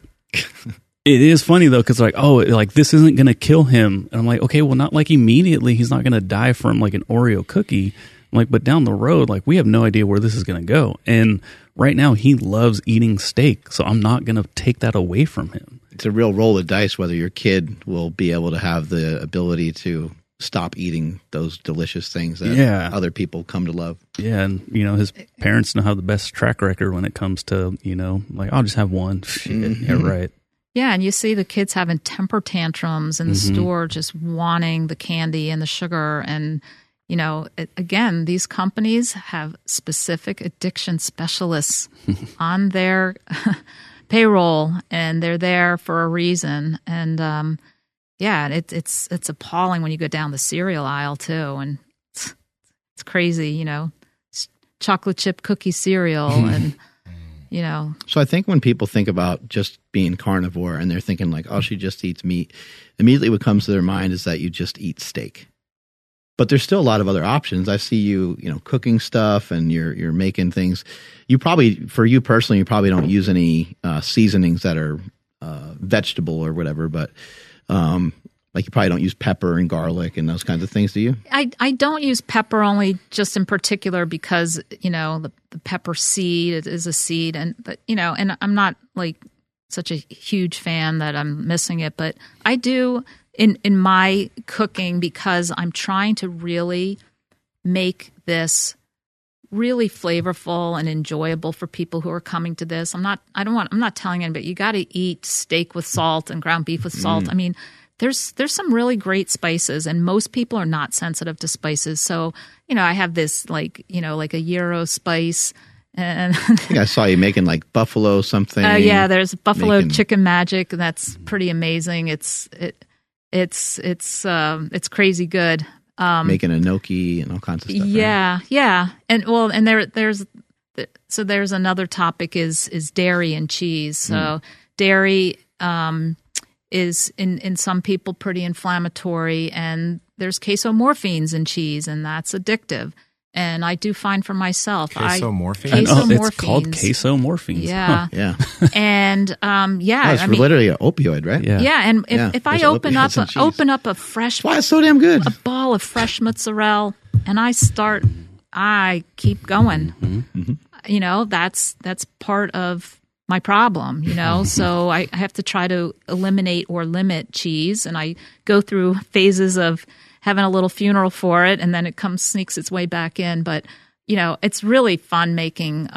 Speaker 2: it is funny, though, because, like, oh, like, this isn't going to kill him. And I'm like, okay, well, not, like, immediately. He's not going to die from, like, an Oreo cookie. I'm like, but down the road, like, we have no idea where this is going to go. And right now, he loves eating steak. So I'm not going to take that away from him.
Speaker 3: It's a real roll of dice whether your kid will be able to have the ability to stop eating those delicious things that other people come to love.
Speaker 2: Yeah, and his parents know how the best track record when it comes to, like, I'll just have one. Shit, yeah, right.
Speaker 4: Yeah, and you see the kids having temper tantrums in the store, just wanting the candy and the sugar. And, again, these companies have specific addiction specialists on their payroll, and they're there for a reason. And it's appalling when you go down the cereal aisle too, and it's crazy, chocolate chip cookie cereal and
Speaker 3: So I think when people think about just being carnivore and they're thinking like, oh, she just eats meat, immediately what comes to their mind is that you just eat steak. But there's still a lot of other options. I see you, cooking stuff and you're making things. You probably, for you personally, you probably don't use any seasonings that are vegetable or whatever. But like you probably don't use pepper and garlic and those kinds of things, do you?
Speaker 4: I don't use pepper only just in particular because the pepper seed is a seed, and and I'm not like such a huge fan that I'm missing it, but I do. In my cooking, because I'm trying to really make this really flavorful and enjoyable for people who are coming to this. I'm not telling anybody you got to eat steak with salt and ground beef with salt. I mean, there's some really great spices, and most people are not sensitive to spices. So, I have this like a Euro spice. And
Speaker 3: I think I saw you making like buffalo something.
Speaker 4: Yeah, there's buffalo chicken magic, and that's pretty amazing. It's crazy good.
Speaker 3: making a gnocchi and all kinds of stuff. Right?
Speaker 4: Yeah. And there's another topic is dairy and cheese. So dairy is in some people pretty inflammatory, and there's casomorphines in cheese, and that's addictive. And I do find for myself,
Speaker 1: Casomorphine?
Speaker 2: It's called casomorphines.
Speaker 4: Yeah.
Speaker 2: Huh.
Speaker 3: Yeah.
Speaker 4: And
Speaker 3: It's literally an opioid, right?
Speaker 2: Yeah.
Speaker 4: Yeah, and if I
Speaker 3: There's
Speaker 4: open up
Speaker 3: opioids in cheese.
Speaker 4: a fresh
Speaker 3: That's why it's so damn good.
Speaker 4: a ball of fresh mozzarella, and I keep going. You know, that's part of my problem, you know. So I have to try to eliminate or limit cheese, and I go through phases of having a little funeral for it, and then it sneaks its way back in. But you know, it's really fun making.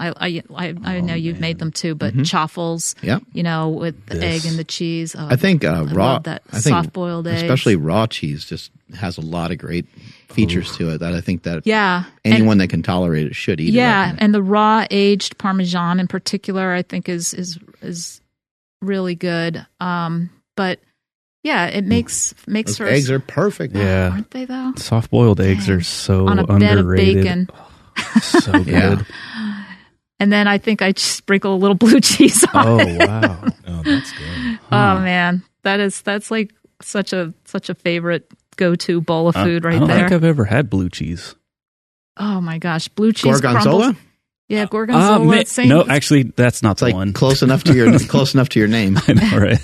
Speaker 4: I know you've made them too, but chaffles.
Speaker 3: Yep.
Speaker 4: You know, with the egg and the cheese. Oh,
Speaker 3: I think
Speaker 4: I
Speaker 3: raw,
Speaker 4: love that
Speaker 3: I think
Speaker 4: soft-boiled eggs.
Speaker 3: especially raw cheese, just has a lot of great features to it that I think that
Speaker 4: Yeah.
Speaker 3: anyone that can tolerate it should eat it.
Speaker 4: Yeah, and the raw aged Parmesan in particular, I think is really good. But yeah, it makes
Speaker 3: Those
Speaker 4: for
Speaker 3: eggs are perfect.
Speaker 2: Yeah.
Speaker 4: aren't they though?
Speaker 2: Soft boiled eggs
Speaker 4: Dang.
Speaker 2: are so
Speaker 4: On a
Speaker 2: underrated.
Speaker 4: bed of bacon.
Speaker 2: So good.
Speaker 3: Yeah.
Speaker 4: And then I think I sprinkle a little blue cheese on
Speaker 2: Oh
Speaker 4: it.
Speaker 2: wow.
Speaker 1: Oh, that's good.
Speaker 4: Oh man, that's like such a favorite go-to bowl of food
Speaker 2: I
Speaker 4: right
Speaker 2: don't
Speaker 4: there.
Speaker 2: think I've ever had blue cheese.
Speaker 4: Oh my gosh, blue cheese
Speaker 3: Gorgonzola?
Speaker 4: crumbles. Yeah, gorgonzola. Same.
Speaker 2: No, actually, that's not
Speaker 3: It's
Speaker 2: the
Speaker 3: like
Speaker 2: one.
Speaker 3: close enough to your name.
Speaker 2: I know, right?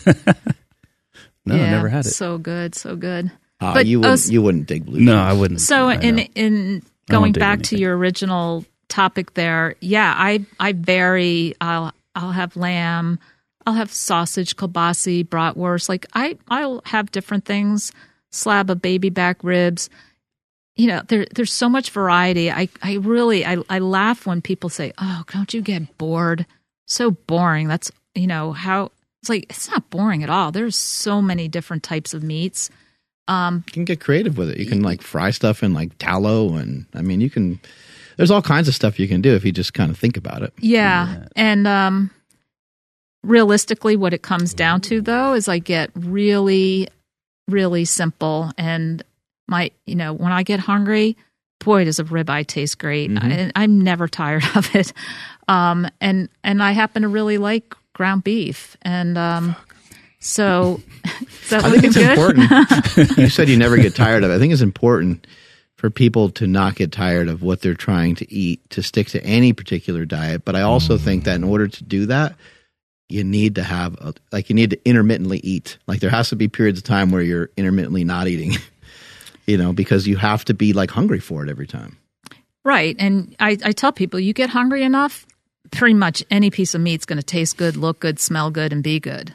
Speaker 2: No,
Speaker 4: yeah,
Speaker 2: I never had it.
Speaker 4: So good, so good.
Speaker 3: But you wouldn't dig blue cheese.
Speaker 2: No, I wouldn't.
Speaker 4: So
Speaker 2: I know.
Speaker 4: in
Speaker 2: I don't
Speaker 4: going
Speaker 2: dig
Speaker 4: back to
Speaker 2: anything.
Speaker 4: your original topic there, yeah, I vary. I'll have lamb, I'll have sausage, kielbasa, bratwurst. Like I'll have different things. Slab of baby back ribs. You know, there's so much variety. I really laugh when people say, "Oh, don't you get bored? So boring." That's how it's like. It's not boring at all. There's so many different types of meats.
Speaker 3: You can get creative with it. You can like fry stuff in like tallow, and I mean, you can. There's all kinds of stuff you can do if you just kind of think about it.
Speaker 4: Yeah, and realistically, what it comes down to though is I get really, really simple, and when I get hungry, boy, does a ribeye taste great. I'm never tired of it, and I happen to really like ground beef, and so.
Speaker 3: I think it's important. You said you never get tired of it. I think it's important for people to not get tired of what they're trying to eat, to stick to any particular diet. But I also think that in order to do that, you need to have you need to intermittently eat. Like there has to be periods of time where you're intermittently not eating, because you have to be like hungry for it every time.
Speaker 4: Right. And I tell people, you get hungry enough, pretty much any piece of meat's going to taste good, look good, smell good, and be good,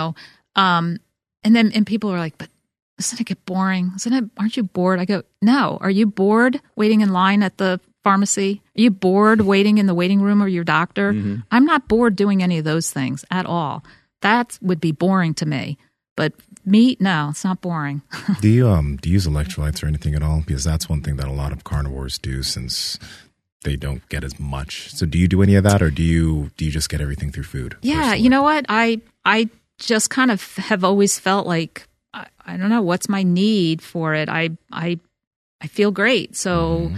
Speaker 4: and people are like, but doesn't it get boring? Aren't you bored? I go, no. Are you bored waiting in line at the pharmacy? Are you bored waiting in the waiting room of your doctor? I'm not bored doing any of those things at all. That would be boring to me. But meat, no, it's not boring.
Speaker 1: Do you use electrolytes or anything at all? Because that's one thing that a lot of carnivores do, since they don't get as much. So do you do any of that, or do you just get everything through food?
Speaker 4: Yeah,
Speaker 1: personally?
Speaker 4: you know what? I just kind of have always felt like I don't know what's my need for it. I feel great. So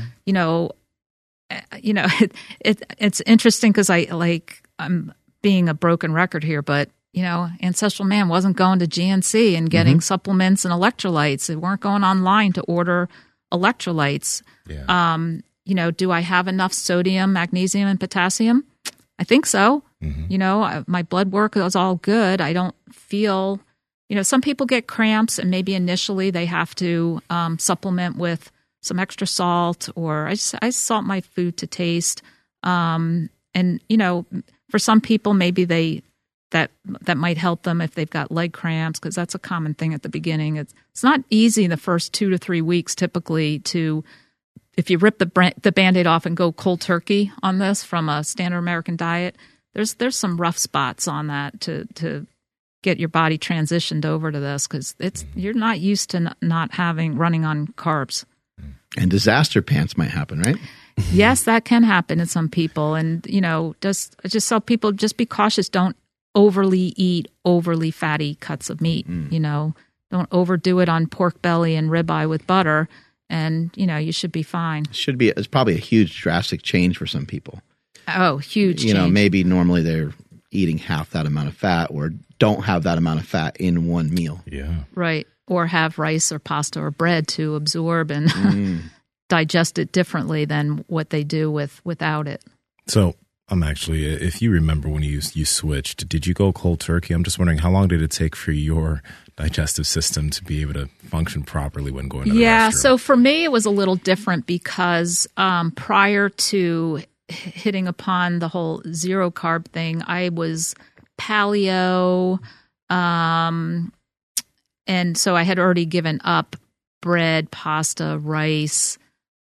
Speaker 4: it's interesting because I'm being a broken record here, but Ancestral Man wasn't going to GNC and getting supplements and electrolytes. They weren't going online to order electrolytes.
Speaker 1: Yeah.
Speaker 4: Do I have enough sodium, magnesium, and potassium? I think so. My blood work is all good. I don't feel, some people get cramps and maybe initially they have to supplement with some extra salt, or I salt my food to taste. And, for some people, maybe that might help them if they've got leg cramps, because that's a common thing at the beginning. It's not easy in the first 2 to 3 weeks typically if you rip the Band-Aid off and go cold turkey on this from a standard American diet, there's some rough spots on that to get your body transitioned over to this, because you're not used to not running on carbs.
Speaker 3: And disaster pants might happen, right?
Speaker 4: Yes, that can happen in some people. And, just tell people, just be cautious. Don't overly eat overly fatty cuts of meat. Don't overdo it on pork belly and ribeye with butter. and you should be fine.
Speaker 3: It's probably a huge drastic change for some people.
Speaker 4: Oh, huge change.
Speaker 3: Maybe normally they're eating half that amount of fat or don't have that amount of fat in one meal.
Speaker 1: Yeah.
Speaker 4: Right. Or have rice or pasta or bread to absorb and digest it differently than what they do without it.
Speaker 1: So I'm actually, if you remember when you switched, did you go cold turkey? I'm just wondering, how long did it take for your digestive system to be able to function properly when going to the restroom?
Speaker 4: So for me, it was a little different because prior to hitting upon the whole zero carb thing, I was paleo, and so I had already given up bread, pasta, rice,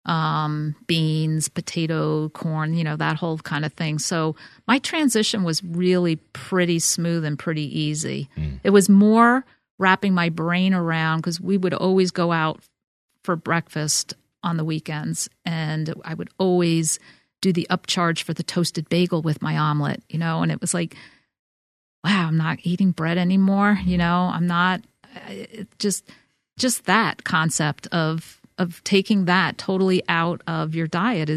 Speaker 4: beans, potato, corn, that whole kind of thing. So my transition was really pretty smooth and pretty easy. It was more wrapping my brain around, because we would always go out for breakfast on the weekends, and I would always do the upcharge for the toasted bagel with my omelet, and it was like, wow, I'm not eating bread anymore. I'm not, just that concept of taking that totally out of your diet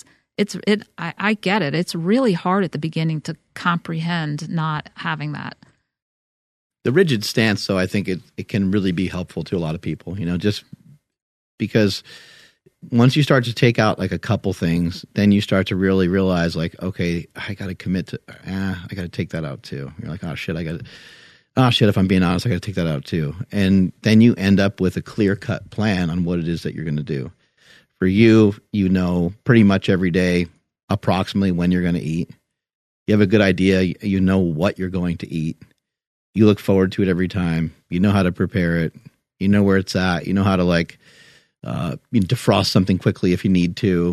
Speaker 4: I get it. It's really hard at the beginning to comprehend not having that.
Speaker 3: The rigid stance, though, I think it can really be helpful to a lot of people, just because once you start to take out like a couple things, then you start to really realize like, okay, I got to commit to, I got to take that out too. You're like, oh shit, if I'm being honest, I got to take that out too. And then you end up with a clear cut plan on what it is that you're going to do. For you, pretty much every day, approximately when you're going to eat. You have a good idea. You know what you're going to eat. You look forward to it every time. You know how to prepare it. You know where it's at. You know how to defrost something quickly if you need to.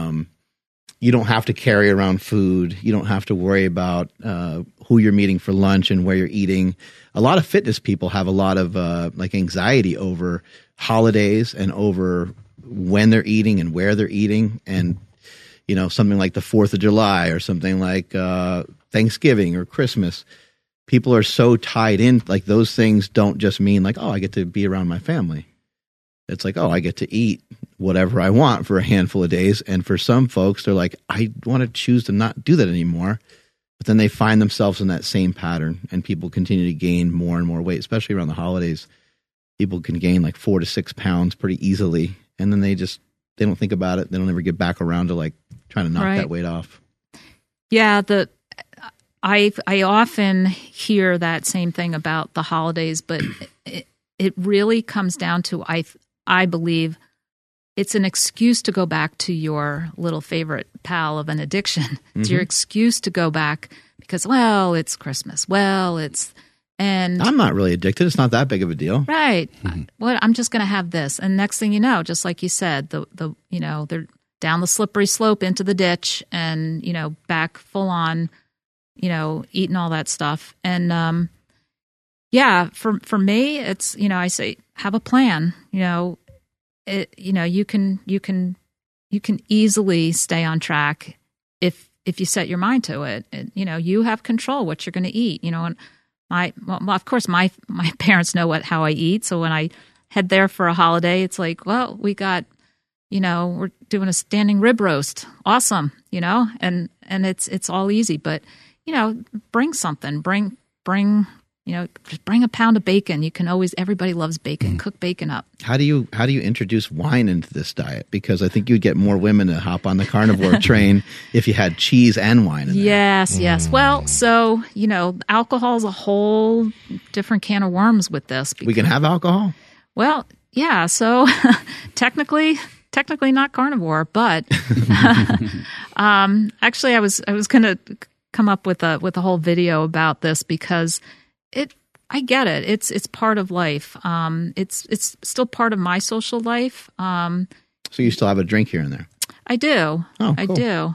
Speaker 3: You don't have to carry around food. You don't have to worry about who you're meeting for lunch and where you're eating. A lot of fitness people have a lot of anxiety over holidays and over when they're eating and where they're eating. And, something like the 4th of July or something like Thanksgiving or Christmas. People are so tied in, like those things don't just mean like, oh, I get to be around my family. It's like, oh, I get to eat whatever I want for a handful of days. And for some folks, they're like, I want to choose to not do that anymore. But then they find themselves in that same pattern, and people continue to gain more and more weight, especially around the holidays. People can gain like 4 to 6 pounds pretty easily. And then they don't think about it. They don't ever get back around to like trying to knock that weight off. Yeah.
Speaker 4: I often hear that same thing about the holidays, but it really comes down to, I believe, it's an excuse to go back to your little favorite pal of an addiction. It's your excuse to go back because, well, it's Christmas. And
Speaker 3: I'm not really addicted. It's not that big of a deal.
Speaker 4: Right. I'm just going to have this. And next thing you know, just like you said, they're down the slippery slope into the ditch and, back full on, eating all that stuff. And, for me, it's, I say, have a plan, you can easily stay on track if you set your mind to it. You have control what you're going to eat, and of course my parents know how I eat. So when I head there for a holiday, it's like, well, we got, we're doing a standing rib roast. Awesome. And it's all easy, but, bring something, just bring a pound of bacon. You can always, everybody loves bacon. Cook bacon up.
Speaker 3: How do you introduce wine into this diet? Because I think you'd get more women to hop on the carnivore train if you had cheese and wine in there.
Speaker 4: Yes. Well, so, alcohol is a whole different can of worms with this.
Speaker 3: We can have alcohol?
Speaker 4: Well, yeah. So technically not carnivore, but actually I was going to come up with a whole video about this because I get it. It's part of life. It's still part of my social life.
Speaker 3: So you still have a drink here and there?
Speaker 4: I do.
Speaker 3: Oh, cool.
Speaker 4: I do.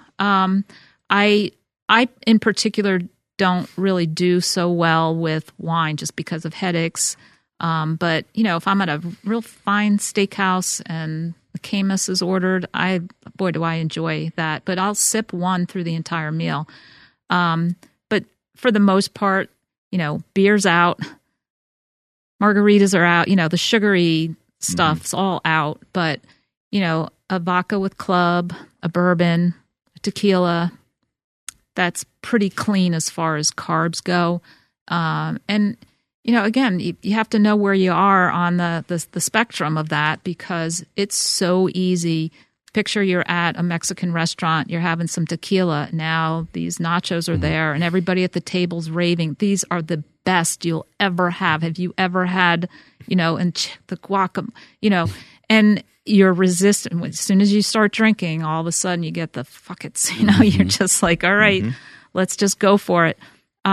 Speaker 4: I in particular don't really do so well with wine just because of headaches. But if I'm at a real fine steakhouse and the Camus is ordered, boy, do I enjoy that. But I'll sip one through the entire meal. But for the most part, beer's out, margaritas are out, the sugary stuff's all out. But, a vodka with club, a bourbon, a tequila, that's pretty clean as far as carbs go. And, again, you have to know where you are on the spectrum of that, because it's so easy. Picture you're at a Mexican restaurant, you're having some tequila. Now these nachos are there and everybody at the table's raving. These are the best you'll ever have. Have you ever had, and the guacamole, and you're resistant. As soon as you start drinking, all of a sudden you get the fuck it. You're just like, all right, let's just go for it.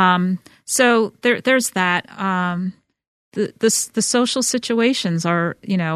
Speaker 4: So there's that. The social situations are,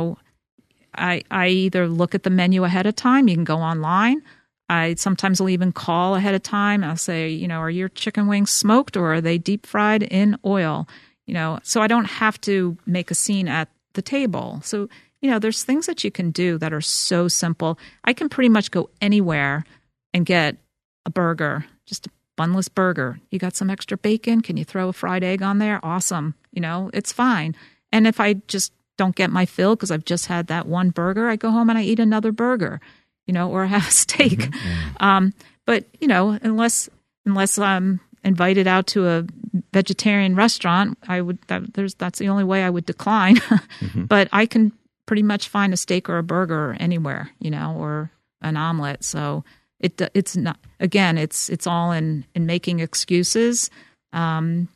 Speaker 4: I either look at the menu ahead of time. You can go online. I sometimes will even call ahead of time. I'll say, are your chicken wings smoked or are they deep fried in oil? So I don't have to make a scene at the table. So, there's things that you can do that are so simple. I can pretty much go anywhere and get a burger, just a bunless burger. You got some extra bacon? Can you throw a fried egg on there? Awesome. It's fine. And if I just don't get my fill because I've just had that one burger, I go home and I eat another burger, or have a steak. But, unless I'm invited out to a vegetarian restaurant, that's the only way I would decline. But I can pretty much find a steak or a burger anywhere, or an omelet. So it's not, again, it's all in making excuses. And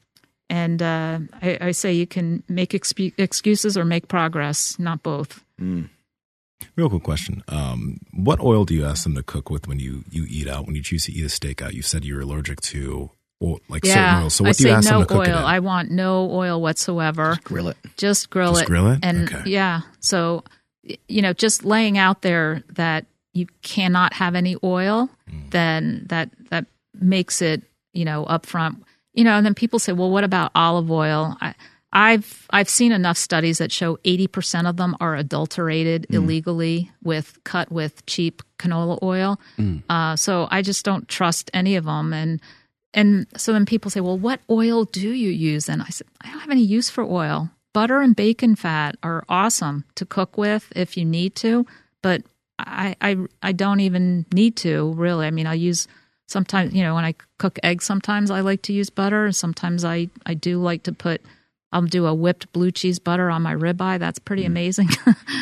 Speaker 4: I say you can make excuses or make progress, not both.
Speaker 1: Real quick question. What oil do you ask them to cook with when you eat out, when you choose to eat a steak out? You said you're allergic to certain oils. So what do you ask them to cook it in?
Speaker 4: I want no oil whatsoever.
Speaker 3: Just grill it.
Speaker 1: Grill it?
Speaker 4: And
Speaker 1: okay.
Speaker 4: So, just laying out there that you cannot have any oil, then that makes it, upfront. And then people say, well, what about olive oil? I've seen enough studies that show 80% of them are adulterated illegally cut with cheap canola oil. So I just don't trust any of them. And so then people say, well, what oil do you use? And I said, I don't have any use for oil. Butter and bacon fat are awesome to cook with if you need to, but I don't even need to, really. I mean, I use sometimes, when I cook eggs, sometimes I like to use butter. And sometimes I do like to I'll do a whipped blue cheese butter on my ribeye. That's pretty amazing.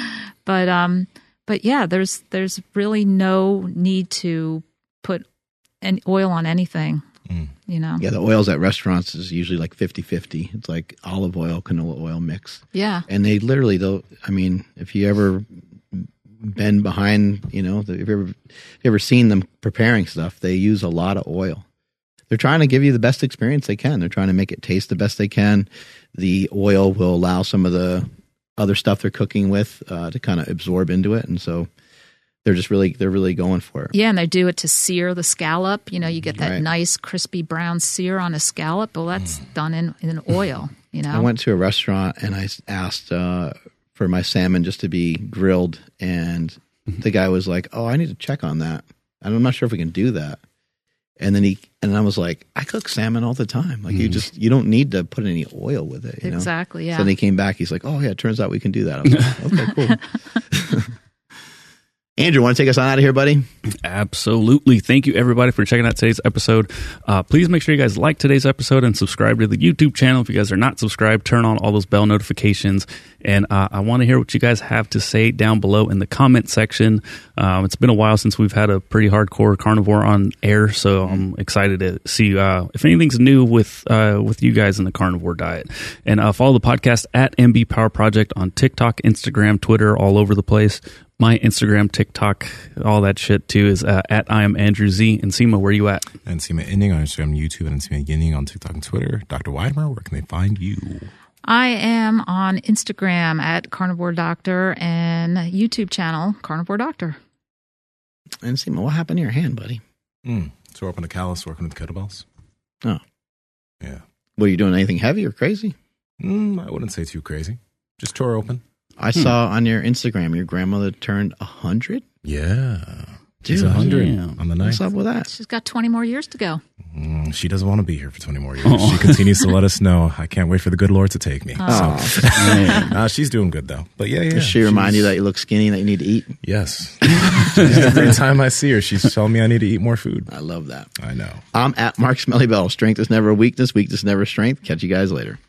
Speaker 4: But yeah, there's really no need to put any oil on anything. Yeah,
Speaker 3: the oils at restaurants is usually like 50-50. It's like olive oil, canola oil mix.
Speaker 4: Yeah.
Speaker 3: And they literally, if you ever been behind, if you've ever seen them preparing stuff, they use a lot of oil. They're trying to give you the best experience they can. They're trying to make it taste the best they can. The oil will allow some of the other stuff they're cooking with to kind of absorb into it. And so they're really going for it.
Speaker 4: Yeah, and they do it to sear the scallop. You get that nice crispy brown sear on a scallop. Well, that's done in oil.
Speaker 3: I went to a restaurant and I asked for my salmon just to be grilled, and the guy was like, "Oh, I need to check on that. I'm not sure if we can do that." And then I was like, "I cook salmon all the time. Like you don't need to put any oil with it."
Speaker 4: Exactly. Yeah.
Speaker 3: So then he came back. He's like, "Oh yeah, it turns out we can do that." I was like, "Okay, cool." Andrew, want to take us on out of here, buddy?
Speaker 2: Absolutely. Thank you, everybody, for checking out today's episode. Please make sure you guys like today's episode and subscribe to the YouTube channel. If you guys are not subscribed, turn on all those bell notifications. And I want to hear what you guys have to say down below in the comment section. It's been a while since we've had a pretty hardcore carnivore on air, so I'm excited to see if anything's new with you guys in the carnivore diet. And follow the podcast at MB Power Project on TikTok, Instagram, Twitter, all over the place. My Instagram, TikTok, all that shit too is at I am Andrew Z. And Seema, where are you at?
Speaker 1: And Seema Ending on Instagram, YouTube, and Seema Ending on TikTok and Twitter. Dr. Weidemer, where can they find you?
Speaker 4: I am on Instagram at Carnivore Doctor and YouTube channel Carnivore Doctor.
Speaker 3: And Seema, what happened to your hand, buddy?
Speaker 1: So up on the callus, working with kettlebells.
Speaker 3: Oh.
Speaker 1: Yeah.
Speaker 3: Were you doing anything heavy or crazy?
Speaker 1: I wouldn't say too crazy. Just tore open.
Speaker 3: I saw on your Instagram your grandmother turned 100.
Speaker 1: Yeah.
Speaker 3: Dude,
Speaker 1: she's 100 on the 9th.
Speaker 3: What's up with that?
Speaker 4: She's got 20 more years to go.
Speaker 1: She doesn't want to be here for 20 more years. She continues to let us know, I can't wait for the good Lord to take me. So she's doing good though. But yeah.
Speaker 3: Does she remind you that you look skinny and that you need to eat?
Speaker 1: Yes. Every time I see her, she's telling me I need to eat more food.
Speaker 3: I love that.
Speaker 1: I know.
Speaker 3: I'm at Mark Smelly Bell. Strength is never a weakness. Weakness never strength. Catch you guys later.